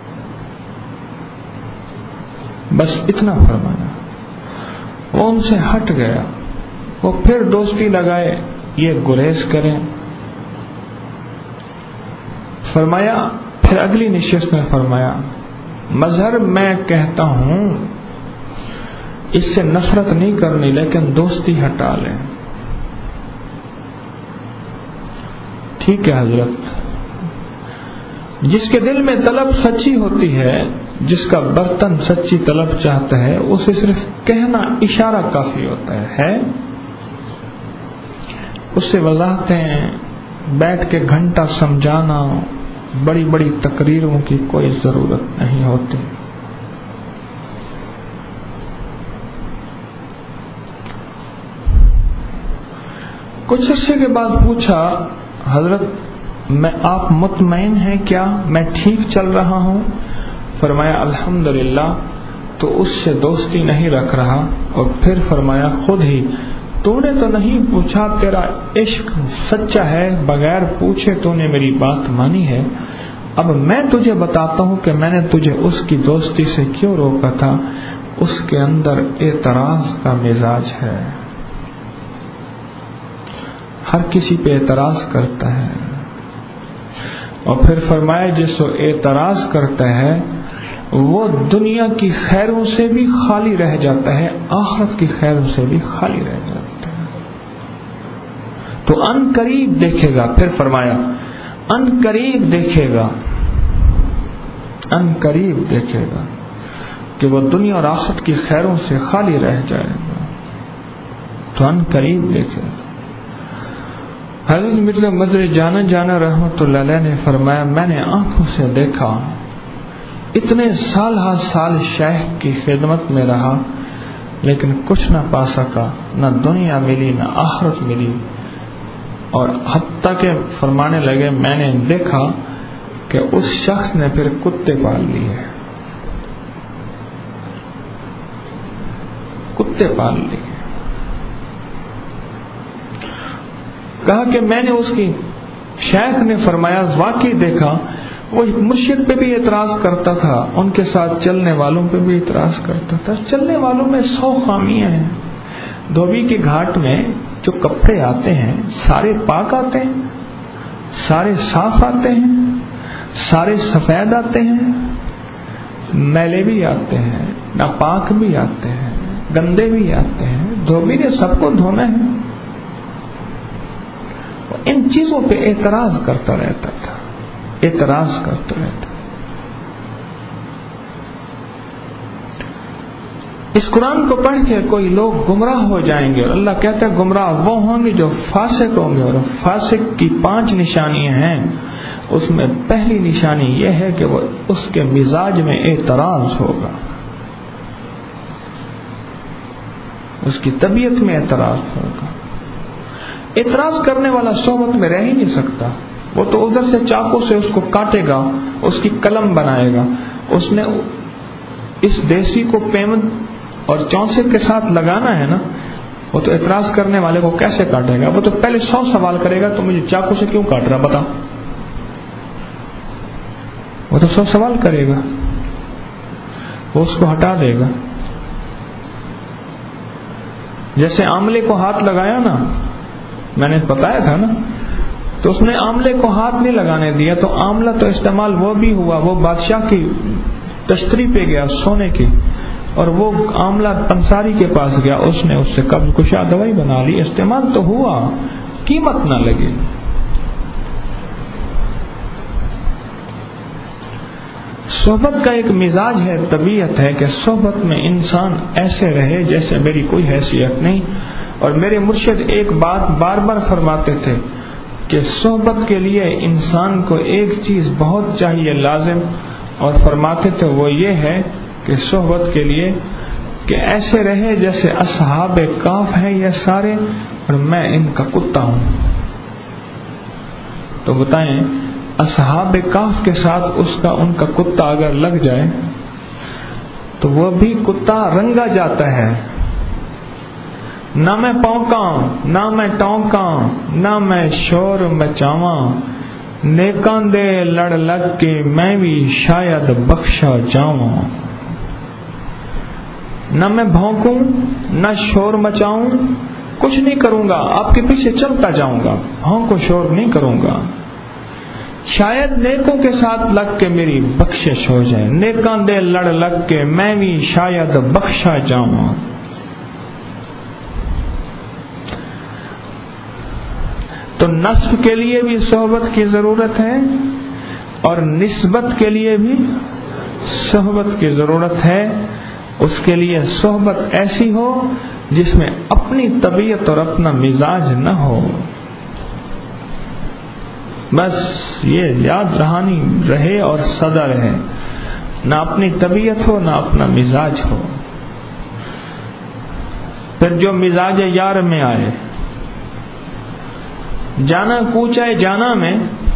بس اتنا فرمایا. وہ ان سے ہٹ گیا, وہ پھر دوستی لگائے, یہ گریز کریں. فرمایا پھر اگلی نشست میں فرمایا مظہر میں کہتا ہوں اس سے نفرت نہیں کرنی لیکن دوستی ہٹا لیں. ٹھیک ہے حضرت. جس کے دل میں طلب سچی ہوتی ہے, جس کا برتن سچی طلب چاہتا ہے, اسے صرف کہنا اشارہ کافی ہوتا ہے. اس سے وضاحتیں بیٹھ کے گھنٹہ سمجھانا, بڑی بڑی تقریروں کی کوئی ضرورت نہیں ہوتی. کچھ عرصے کے بعد پوچھا حضرت میں آپ مطمئن ہیں کیا میں ٹھیک چل رہا ہوں؟ فرمایا الحمدللہ. تو اس سے دوستی نہیں رکھ رہا. اور پھر فرمایا خود ہی تو نے تو نہیں پوچھا, تیرا عشق سچا ہے, بغیر پوچھے تو نے میری بات مانی ہے, اب میں تجھے بتاتا ہوں کہ میں نے تجھے اس کی دوستی سے کیوں روکا تھا. اس کے اندر اعتراض کا مزاج ہے، ہر کسی پہ اعتراض کرتا ہے. اور پھر فرمایا جس کو اعتراض کرتا ہے وہ دنیا کی خیروں سے بھی خالی رہ جاتا ہے، آخرت کی خیروں سے بھی خالی رہ جاتا ہے. تو ان قریب دیکھے گا، پھر فرمایا ان قریب دیکھے گا، ان قریب دیکھے گا کہ وہ دنیا اور آخرت کی خیروں سے خالی رہ جائے گا. تو ان قریب دیکھے گا. حضرت مرزا مدری جانا رحمت اللہ علیہ نے فرمایا میں نے آنکھوں سے دیکھا، اتنے سال ہر سال شیخ کی خدمت میں رہا لیکن کچھ نہ پا سکا، نہ دنیا ملی نہ آخرت ملی. اور حتیٰ کہ فرمانے لگے میں نے دیکھا کہ اس شخص نے پھر کتے پال لیے، کتے پال لیے. کہا کہ میں نے اس کی، شیخ نے فرمایا واقعی دیکھا وہ مرشد پہ بھی اعتراض کرتا تھا، ان کے ساتھ چلنے والوں پہ بھی اعتراض کرتا تھا. چلنے والوں میں 100 خامیاں ہیں. دھوبی کے گھاٹ میں جو کپڑے آتے ہیں سارے پاک آتے ہیں، سارے صاف آتے ہیں، سارے سفید آتے ہیں، میلے بھی آتے ہیں، ناپاک بھی آتے ہیں، گندے بھی آتے ہیں. دھوبی نے سب کو دھونا ہے. ان چیزوں پہ اعتراض کرتا رہتا تھا، اعتراض کرتا رہتا. اس قرآن کو پڑھ کے کوئی لوگ گمراہ ہو جائیں گے، اور اللہ کہتا ہے گمراہ وہ ہوں گے جو فاسق ہوں گے. اور فاسق کی 5 نشانیاں ہیں. اس میں پہلی نشانی یہ ہے کہ وہ اس کے مزاج میں اعتراض ہوگا، اس کی طبیعت میں اعتراض ہوگا. اعتراض کرنے والا صحبت میں رہ ہی نہیں سکتا. وہ تو ادھر سے چاقو سے اس کو کاٹے گا، اس کی قلم بنائے گا. اس نے اس دیسی کو پیمنٹ اور چونسے کے ساتھ لگانا ہے نا، وہ تو اعتراض کرنے والے کو کیسے کاٹے گا؟ وہ تو پہلے 100 سوال کرے گا تو مجھے چاقو سے کیوں کاٹ رہا بتا. وہ تو 100 سوال کرے گا، وہ اس کو ہٹا دے گا. جیسے آملے کو ہاتھ لگایا نا، میں نے بتایا تھا نا، تو اس نے آملے کو ہاتھ نہیں لگانے دیا تو آملہ تو استعمال وہ بھی ہوا، وہ بادشاہ کی تشتری پہ گیا سونے کی، اور وہ آملہ پنساری کے پاس گیا، اس نے اس سے قبض کشا دوائی بنا لی. استعمال تو ہوا، قیمت نہ لگی. صحبت کا ایک مزاج ہے، طبیعت ہے کہ صحبت میں انسان ایسے رہے جیسے میری کوئی حیثیت نہیں. اور میرے مرشد ایک بات بار بار فرماتے تھے کہ صحبت کے لیے انسان کو ایک چیز بہت چاہیے لازم، اور فرماتے تھے وہ یہ ہے کہ صحبت کے لیے کہ ایسے رہے جیسے اصحاب کہف ہیں یہ سارے اور میں ان کا کتا ہوں. تو بتائیں اصحاب کہف کے ساتھ ان کا کتا اگر لگ جائے تو وہ بھی کتا رنگا جاتا ہے. نہ میں پونکاں نہ میں ٹونکاں نہ میں شور مچاواں، نیکاں دے لڑ لگ کے میں بھی شاید بخشا جاواں. نہ میں بھونکوں نہ شور مچاؤں، کچھ نہیں کروں گا، آپ کے پیچھے چلتا جاؤں گا، بھونکو شور نہیں کروں گا. شاید نیکوں کے ساتھ لگ کے میری بخشش ہو جائے، نیکاں دے لڑ لگ کے میں بھی شاید بخشا جاواں. تو نصب کے لیے بھی صحبت کی ضرورت ہے اور نسبت کے لیے بھی صحبت کی ضرورت ہے. اس کے لیے صحبت ایسی ہو جس میں اپنی طبیعت اور اپنا مزاج نہ ہو. بس یہ یاد رہانی رہے اور سدا رہے، نہ اپنی طبیعت ہو نہ اپنا مزاج ہو. پھر جو مزاج یار میں آئے، جانا کوچائے جانا میں،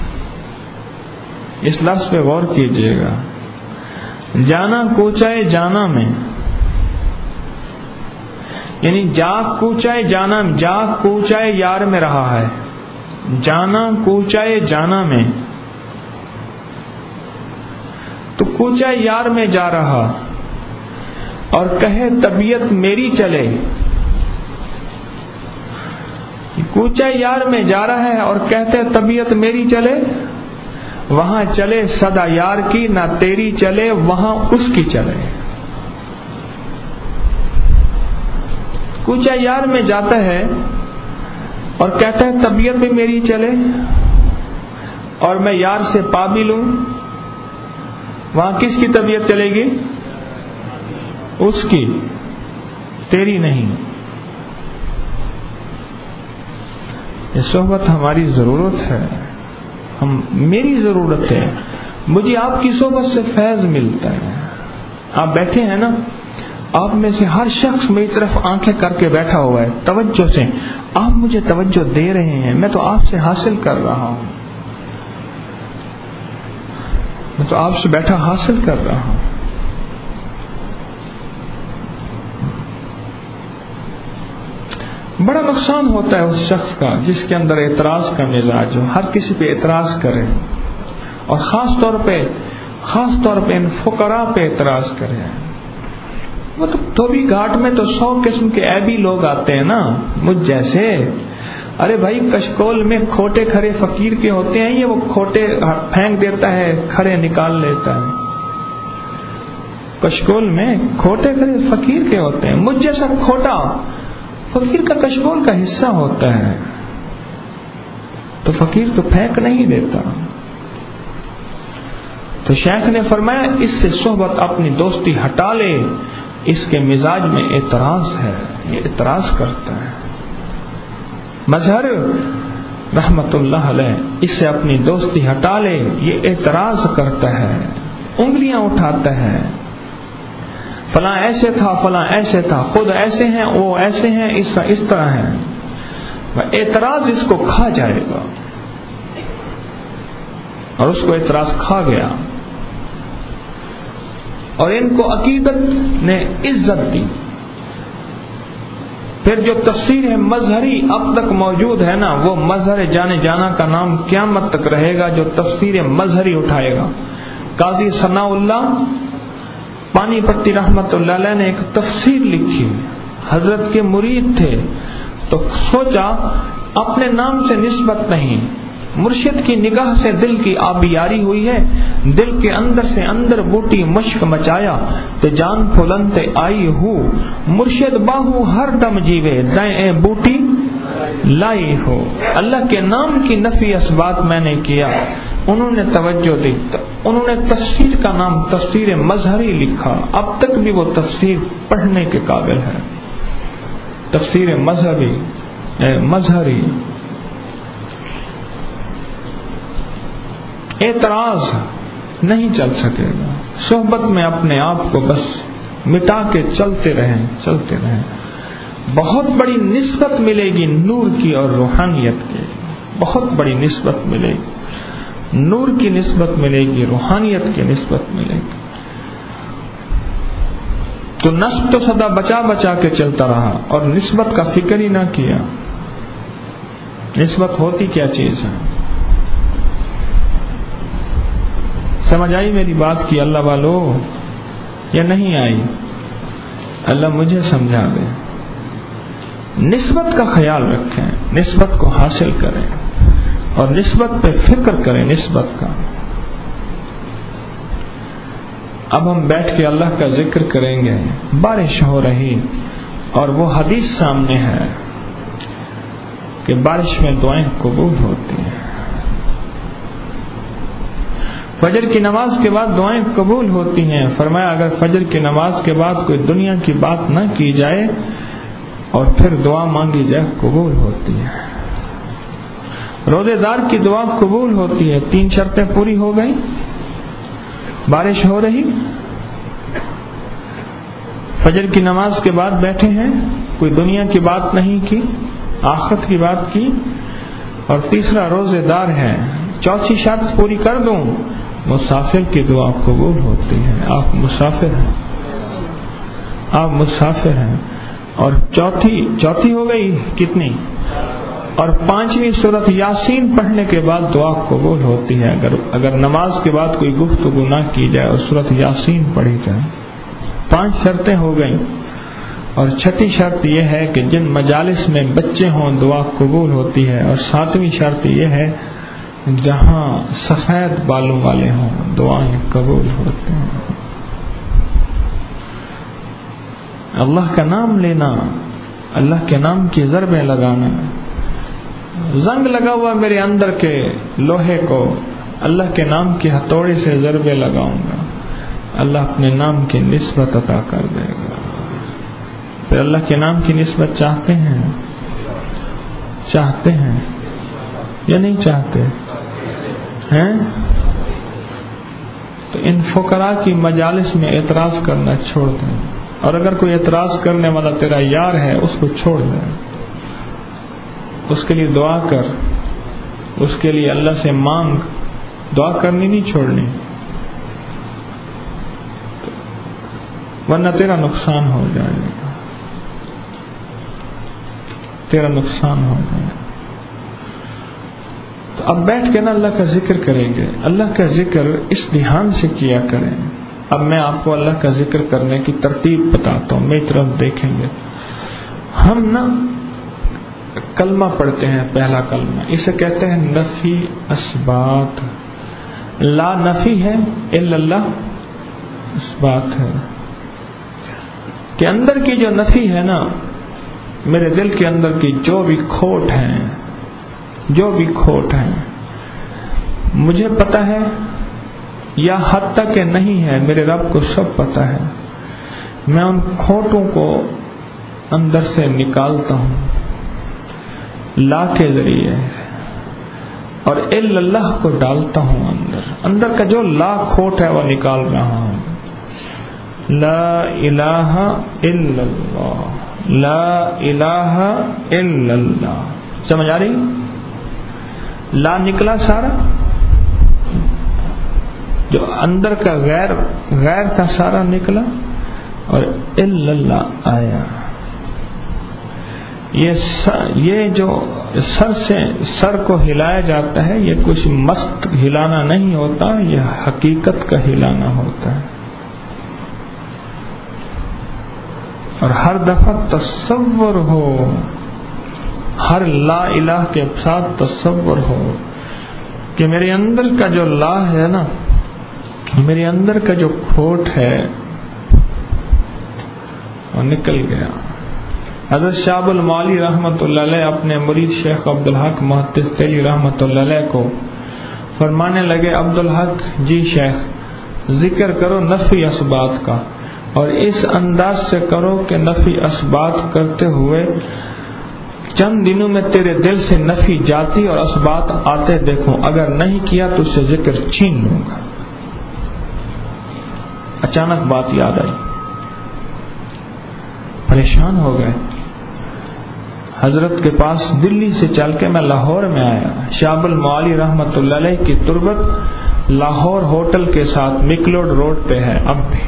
اس لفظ پہ غور کیجئے گا. جانا کوچائے جانا میں یعنی جا کوچائے جانا، جا کوچائے یار میں رہا ہے، جانا کوچائے جانا میں. تو کوچہ یار میں جا رہا اور کہے طبیعت میری چلے، کوچہ یار میں جا رہا ہے اور کہتے طبیعت میری چلے، وہاں چلے صدا یار کی، نہ تیری چلے وہاں اس کی چلے۔ کوچہ یار میں جاتا ہے اور کہتا ہے طبیعت بھی میری چلے اور میں یار سے پا بھی لوں، وہاں کس کی طبیعت چلے گی؟ اس کی، تیری نہیں۔ یہ صحبت ہماری ضرورت ہے، میری ضرورت ہے، مجھے آپ کی صحبت سے فیض ملتا ہے۔ آپ بیٹھے ہیں نا، آپ میں سے ہر شخص میری طرف آنکھیں کر کے بیٹھا ہوا ہے توجہ سے، آپ مجھے توجہ دے رہے ہیں، میں تو آپ سے حاصل کر رہا ہوں، میں تو آپ سے بیٹھا حاصل کر رہا ہوں۔ بڑا نقصان ہوتا ہے اس شخص کا جس کے اندر اعتراض کا مزاج ہو، ہر کسی پہ اعتراض کرے، اور خاص طور پہ ان فقراء پہ اعتراض کرے۔ وہ تو دھوبی گھاٹ میں تو 100 قسم کے عیبی لوگ آتے ہیں نا، مجھ جیسے۔ ارے بھائی کشکول میں کھوٹے کھرے فقیر کے ہوتے ہیں، یہ وہ کھوٹے پھینک دیتا ہے، کھرے نکال لیتا ہے۔ کشکول میں کھوٹے کھرے فقیر کے ہوتے ہیں، مجھ جیسا کھوٹا فقیر کا کشکول کا حصہ ہوتا ہے، تو فقیر تو پھینک نہیں دیتا۔ تو شیخ نے فرمایا اس سے صحبت اپنی دوستی ہٹا لے، اس کے مزاج میں اعتراض ہے، یہ اعتراض کرتا ہے۔ مظہر رحمت اللہ علیہ اس سے اپنی دوستی ہٹا لے، یہ اعتراض کرتا ہے، انگلیاں اٹھاتا ہے، فلاں ایسے تھا، فلاں ایسے تھا، خود ایسے ہیں، وہ ایسے ہیں، اس طرح ہیں۔ اعتراض اس کو کھا جائے گا، اور اس کو اعتراض کھا گیا، اور ان کو عقیدت نے عزت دی۔ پھر جو تفسیر مظہری اب تک موجود ہے نا، وہ مظہر جانے جانا کا نام قیامت تک رہے گا، جو تفسیر مظہری اٹھائے گا۔ قاضی ثناء اللہ پانی پتی رحمت اللہ علیہ نے ایک تفسیر لکھی، حضرت کے مرید تھے تو سوچا اپنے نام سے نسبت نہیں، مرشد کی نگاہ سے دل کی آبیاری ہوئی ہے، دل کے اندر سے اندر بوٹی مشک مچایا تو جان پھولنتے آئی ہو، مرشد باہو ہر دم جیوے دائیں بوٹی لائی ہو۔ اللہ کے نام کی نفی اس بات میں نے کیا، انہوں نے توجہ دی، انہوں نے تفسیر کا نام تفسیر مظہری لکھا، اب تک بھی وہ تفسیر پڑھنے کے قابل ہے، تفسیر مظہری۔ اعتراض نہیں چل سکے گا، صحبت میں اپنے آپ کو بس مٹا کے چلتے رہیں۔ بہت بڑی نسبت ملے گی نور کی اور روحانیت کی، بہت بڑی نسبت ملے گی، نور کی نسبت ملے گی، روحانیت کی نسبت ملے گی۔ تو نسب تو سدا بچا بچا کے چلتا رہا اور نسبت کا فکر ہی نہ کیا۔ نسبت ہوتی کیا چیز ہے؟ سمجھ آئی میری بات کی اللہ والو یا نہیں آئی؟ اللہ مجھے سمجھا دے۔ نسبت کا خیال رکھیں، نسبت کو حاصل کریں اور نسبت پہ فکر کریں، نسبت کا۔ اب ہم بیٹھ کے اللہ کا ذکر کریں گے، بارش ہو رہی اور وہ حدیث سامنے ہے کہ بارش میں دعائیں قبول ہوتی ہیں، فجر کی نماز کے بعد دعائیں قبول ہوتی ہیں۔ فرمایا اگر فجر کی نماز کے بعد کوئی دنیا کی بات نہ کی جائے اور پھر دعا مانگی جائے قبول ہوتی ہے۔ روزے دار کی دعا قبول ہوتی ہے، 3 شرطیں پوری ہو گئی، بارش ہو رہی، فجر کی نماز کے بعد بیٹھے ہیں، کوئی دنیا کی بات نہیں کی، آخرت کی بات کی، اور تیسرا روزے دار ہے، چوتھی شرط پوری کر دوں، مسافر کی دعا قبول ہوتی ہے۔ آپ مسافر ہیں، آپ مسافر ہیں، اور چوتھی ہو گئی کتنی؟ اور 5ویں سورۃ یاسین پڑھنے کے بعد دعا قبول ہوتی ہے، اگر نماز کے بعد کوئی گفتگو نہ کی جائے اور سورۃ یاسین پڑھی جائے۔ 5 شرطیں ہو گئیں، اور 6ٹھی شرط یہ ہے کہ جن مجالس میں بچے ہوں دعا قبول ہوتی ہے، اور 7ویں شرط یہ ہے جہاں سفید بالوں والے ہوں دعائیں قبول ہوتی ہیں۔ اللہ کا نام لینا، اللہ کے نام کی ضربیں لگانا۔ زنگ لگا ہوا میرے اندر کے لوہے کو اللہ کے نام کی ہتھوڑی سے ضربیں لگاؤں گا، اللہ اپنے نام کی نسبت عطا کر دے گا۔ پھر اللہ کے نام کی نسبت چاہتے ہیں یا نہیں چاہتے ہیں؟ تو ان فقراء کی مجالس میں اعتراض کرنا چھوڑ دیں، اور اگر کوئی اعتراض کرنے والا تیرا یار ہے اس کو چھوڑ دیں، اس کے لیے دعا کر، اس کے لیے اللہ سے مانگ، دعا کرنی نہیں چھوڑنی، ورنہ تیرا نقصان ہو جائے گا، تیرا نقصان ہو جائے گا۔ تو اب بیٹھ کے نا اللہ کا ذکر کریں گے، اللہ کا ذکر اس دھیان سے کیا کریں۔ اب میں آپ کو اللہ کا ذکر کرنے کی ترتیب بتاتا ہوں، میری طرف دیکھیں گے۔ ہم نا کلمہ پڑھتے ہیں، پہلا کلمہ، اسے کہتے ہیں نفی اثبات۔ لا نفی ہے، الا اللہ اثبات ہے، کہ اندر کی جو نفی ہے نا، میرے دل کے اندر کی جو بھی کھوٹ ہیں مجھے پتہ ہے، یا حد تک کہ نہیں ہے، میرے رب کو سب پتہ ہے، میں ان کھوٹوں کو اندر سے نکالتا ہوں لا کے ذریعے، اور الا اللہ کو ڈالتا ہوں اندر کا جو لا کھوٹ ہے وہ نکال رہا ہوں۔ لا الہ الا اللہ، لا الہ الا اللہ، سمجھ آ رہی؟ لا نکلا سارا، جو اندر کا غیر کا سارا نکلا، اور الا اللہ آیا۔ یہ جو سر کو ہلایا جاتا ہے، یہ کچھ مست ہلانا نہیں ہوتا، یہ حقیقت کا ہلانا ہوتا ہے۔ اور ہر دفعہ تصور ہو، ہر لا الہ کے ساتھ تصور ہو کہ میرے اندر کا جو لا ہے نا، میرے اندر کا جو کھوٹ ہے وہ نکل گیا۔ حضرت شاہ المعالی رحمۃ اللہ علیہ اپنے مرید شیخ عبدالحق محدث تیلی رحمۃ اللہ علیہ کو فرمانے لگے، عبدالحق جی شیخ، ذکر کرو نفی اثبات کا، اور اس انداز سے کرو کہ نفی اثبات کرتے ہوئے چند دنوں میں تیرے دل سے نفی جاتی اور اثبات آتے دیکھوں، اگر نہیں کیا تو اس سے ذکر چھین لوں گا۔ اچانک بات یاد آئی، پریشان ہو گئے، حضرت کے پاس دلی سے چل کے میں لاہور میں آیا۔ شاہ المعالی رحمۃ اللہ علیہ کی تربت لاہور ہوٹل کے ساتھ مکلوڈ روڈ پہ ہے اب بھی،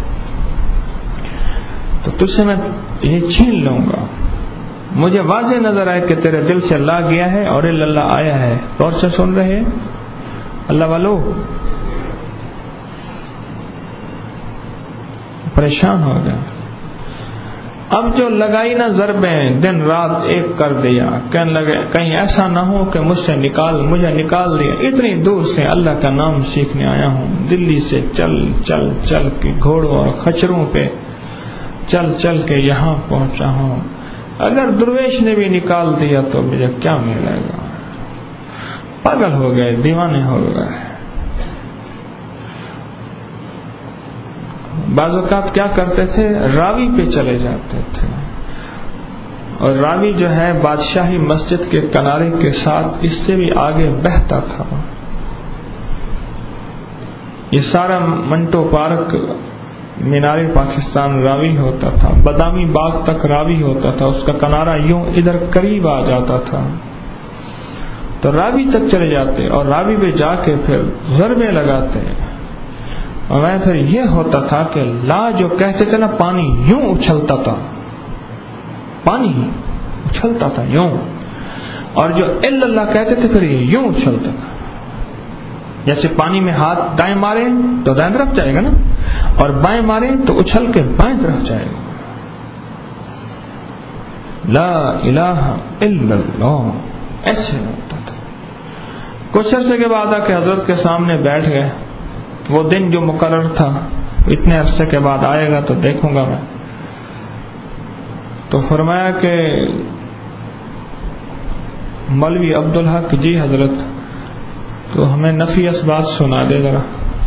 تو تجھ سے میں یہ چھین لوں گا۔ مجھے واضح نظر آئے کہ تیرے دل سے لا گیا ہے اور اللہ آیا ہے۔ غور سے سن رہے اللہ والو؟ پریشان ہو گیا۔ اب جو لگائی نا ضربیں، دن رات ایک کر دیا، کہنے لگے کہیں ایسا نہ ہو کہ مجھے نکال دیا، اتنی دور سے اللہ کا نام سیکھنے آیا ہوں، دلی سے چل کے گھوڑوں اور خچروں پہ چل کے یہاں پہنچا ہوں، اگر درویش نے بھی نکال دیا تو مجھے کیا ملے گا؟ پاگل ہو گئے، دیوانے ہو گئے۔ بعض اوقات کیا کرتے تھے، راوی پہ چلے جاتے تھے، اور راوی جو ہے بادشاہی مسجد کے کنارے کے ساتھ اس سے بھی آگے بہتا تھا۔ یہ سارا منٹو پارک، مینار پاکستان راوی ہوتا تھا، بادامی باغ تک راوی ہوتا تھا، اس کا کنارہ یوں ادھر قریب آ جاتا تھا، تو راوی تک چلے جاتے اور راوی پہ جا کے پھر ضربیں لگاتے، اور میں پھر یہ ہوتا تھا کہ لا جو کہتے تھے نا، پانی یوں اچھلتا تھا، پانی اچھلتا تھا یوں، اور جو الا اللہ کہتے تھے پھر یہ یوں اچھلتا تھا، جیسے پانی میں ہاتھ دائیں مارے تو دائیں طرف جائے گا نا، اور بائیں مارے تو اچھل کے بائیں طرف جائے گا. لا الہ الا اللہ ایسے ہوتا تھا. کچھ عرصے کے بعد آ کے حضرت کے سامنے بیٹھ گئے. وہ دن جو مقرر تھا اتنے عرصے کے بعد آئے گا تو دیکھوں گا میں. تو فرمایا کہ مولوی عبدالحق جی حضرت تو ہمیں نفی اسبات سنا دے ذرا.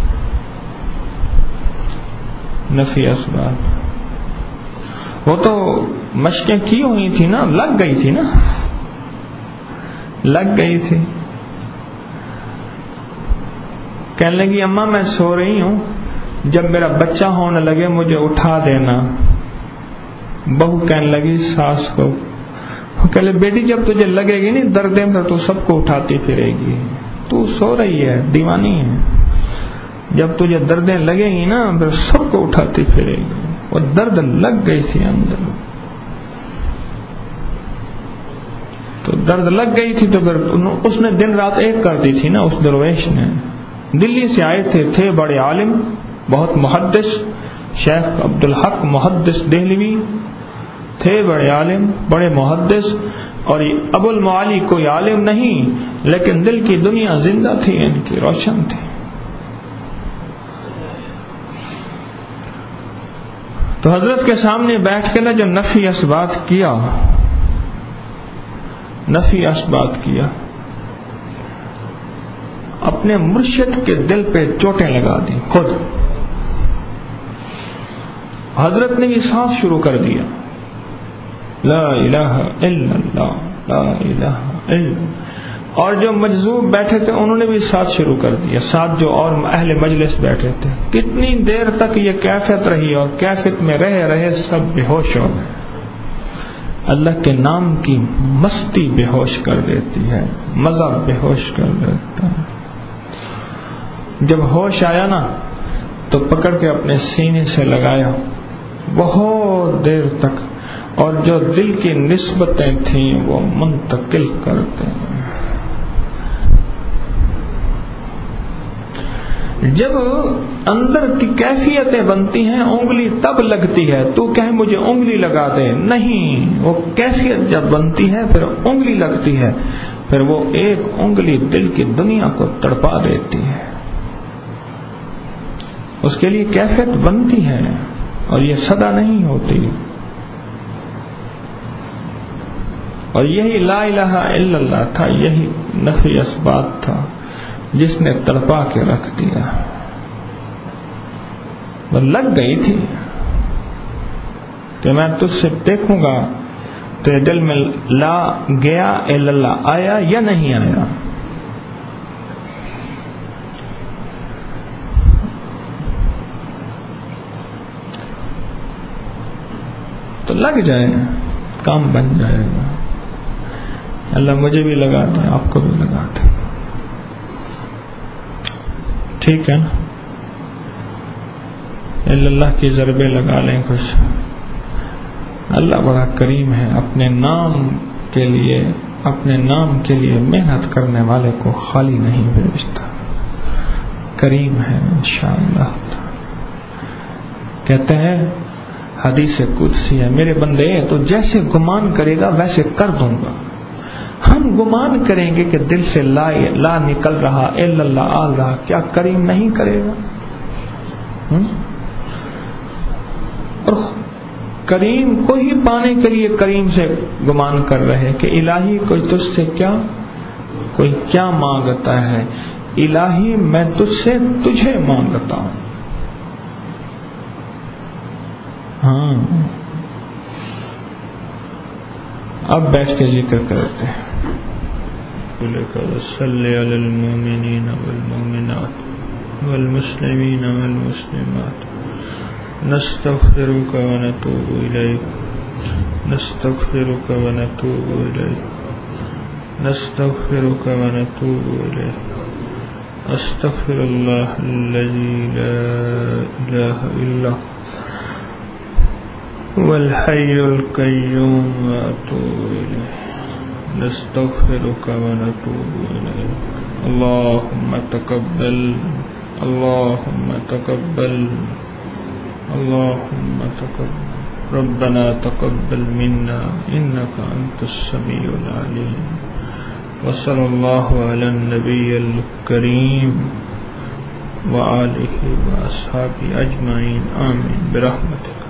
نفی اسبات وہ تو مشقیں کی ہوئی تھی نا، لگ گئی تھی نا، لگ گئی تھی. کہنے لگی اماں میں سو رہی ہوں، جب میرا بچہ ہونے لگے مجھے اٹھا دینا. بہو کہنے لگی ساس کو، کہ لے بیٹی جب تجھے لگے گی نہیں دردیں میں تو سب کو اٹھاتی پھرے گی، تو سو رہی ہے دیوانی ہے، جب تجھے دردیں لگے گی نا پھر سب کو اٹھاتی پھرے گی. اور درد لگ گئی تھی اندر، تو درد لگ گئی تھی تو پھر اس نے دن رات ایک کر دی تھی نا. اس درویش نے دلی سے آئے تھے بڑے عالم، بہت محدث، شیخ عبدالحق محدث دہلوی تھے، بڑے عالم بڑے محدث. اور یہ ابو المعالی کوئی عالم نہیں، لیکن دل کی دنیا زندہ تھی، ان کی روشن تھی. تو حضرت کے سامنے بیٹھ کے نا جو نفی اسبات کیا، نفی اسبات کیا، اپنے مرشد کے دل پہ چوٹیں لگا دی خود. حضرت نے بھی ساتھ شروع کر دیا، لا الہ الا اللہ لا الہ الا. اور جو مجذوب بیٹھے تھے انہوں نے بھی ساتھ شروع کر دیا، ساتھ جو اور اہل مجلس بیٹھے تھے. کتنی دیر تک یہ کیفیت رہی، اور کیفیت میں رہے سب بے ہوش ہو گئے. اللہ کے نام کی مستی بے ہوش کر دیتی ہے، مزہ بے ہوش کر دیتا ہے. جب ہوش آیا نا تو پکڑ کے اپنے سینے سے لگایا بہت دیر تک، اور جو دل کی نسبتیں تھیں وہ منتقل کرتے ہیں. جب اندر کی کیفیتیں بنتی ہیں انگلی تب لگتی ہے. تو کہے مجھے انگلی لگا دے، نہیں، وہ کیفیت جب بنتی ہے پھر انگلی لگتی ہے، پھر وہ ایک انگلی دل کی دنیا کو تڑپا دیتی ہے. اس کے لیے کیفیت بنتی ہے اور یہ صدا نہیں ہوتی. اور یہی لا الہ الا اللہ تھا، یہی نفی اسبات تھا جس نے تڑپا کے رکھ دیا. وہ لگ گئی تھی کہ میں تجھ سے دیکھوں گا تیرے دل میں لا گیا الا اللہ آیا یا نہیں آیا. تو لگ جائے، کام بن جائے گا. اللہ مجھے بھی لگا دے، آپ کو بھی لگا دے. ٹھیک ہے نا؟ اللہ کی ضربیں لگا لیں کچھ. اللہ بڑا کریم ہے، اپنے نام کے لیے محنت کرنے والے کو خالی نہیں بھیجتا. کریم ہے انشاءاللہ. کہتے ہیں حدیث قدسی ہے، میرے بندے تو جیسے گمان کرے گا ویسے کر دوں گا. ہم گمان کریں گے کہ دل سے لا نکل رہا الا اللہ آ رہا، کیا کریم نہیں کرے گا؟ اور کریم کو ہی پانے کے لیے کریم سے گمان کر رہے کہ الہی کوئی تجھ سے کوئی کیا مانگتا ہے. الہی میں تجھ سے تجھے مانگتا ہوں. ہاں اب بیٹھ کے ذکر کرتے ہیں. صلی علی المؤمنین والمؤمنات والمسلمین والمسلمات نستغفرک ونتوب الیک نستغفرک ونتوب الیک نستغفرک ونتوب الیک استغفر اللہ الذی لا الہ الا هو الحی القیوم واتوب الیہ. نستغفرك ونتوب إليك. اللهم تقبل ربنا تقبل منا إنك أنت السميع العليم. وصلى الله على النبي الكريم وآله وأصحابه أجمعين. آمين برحمتك.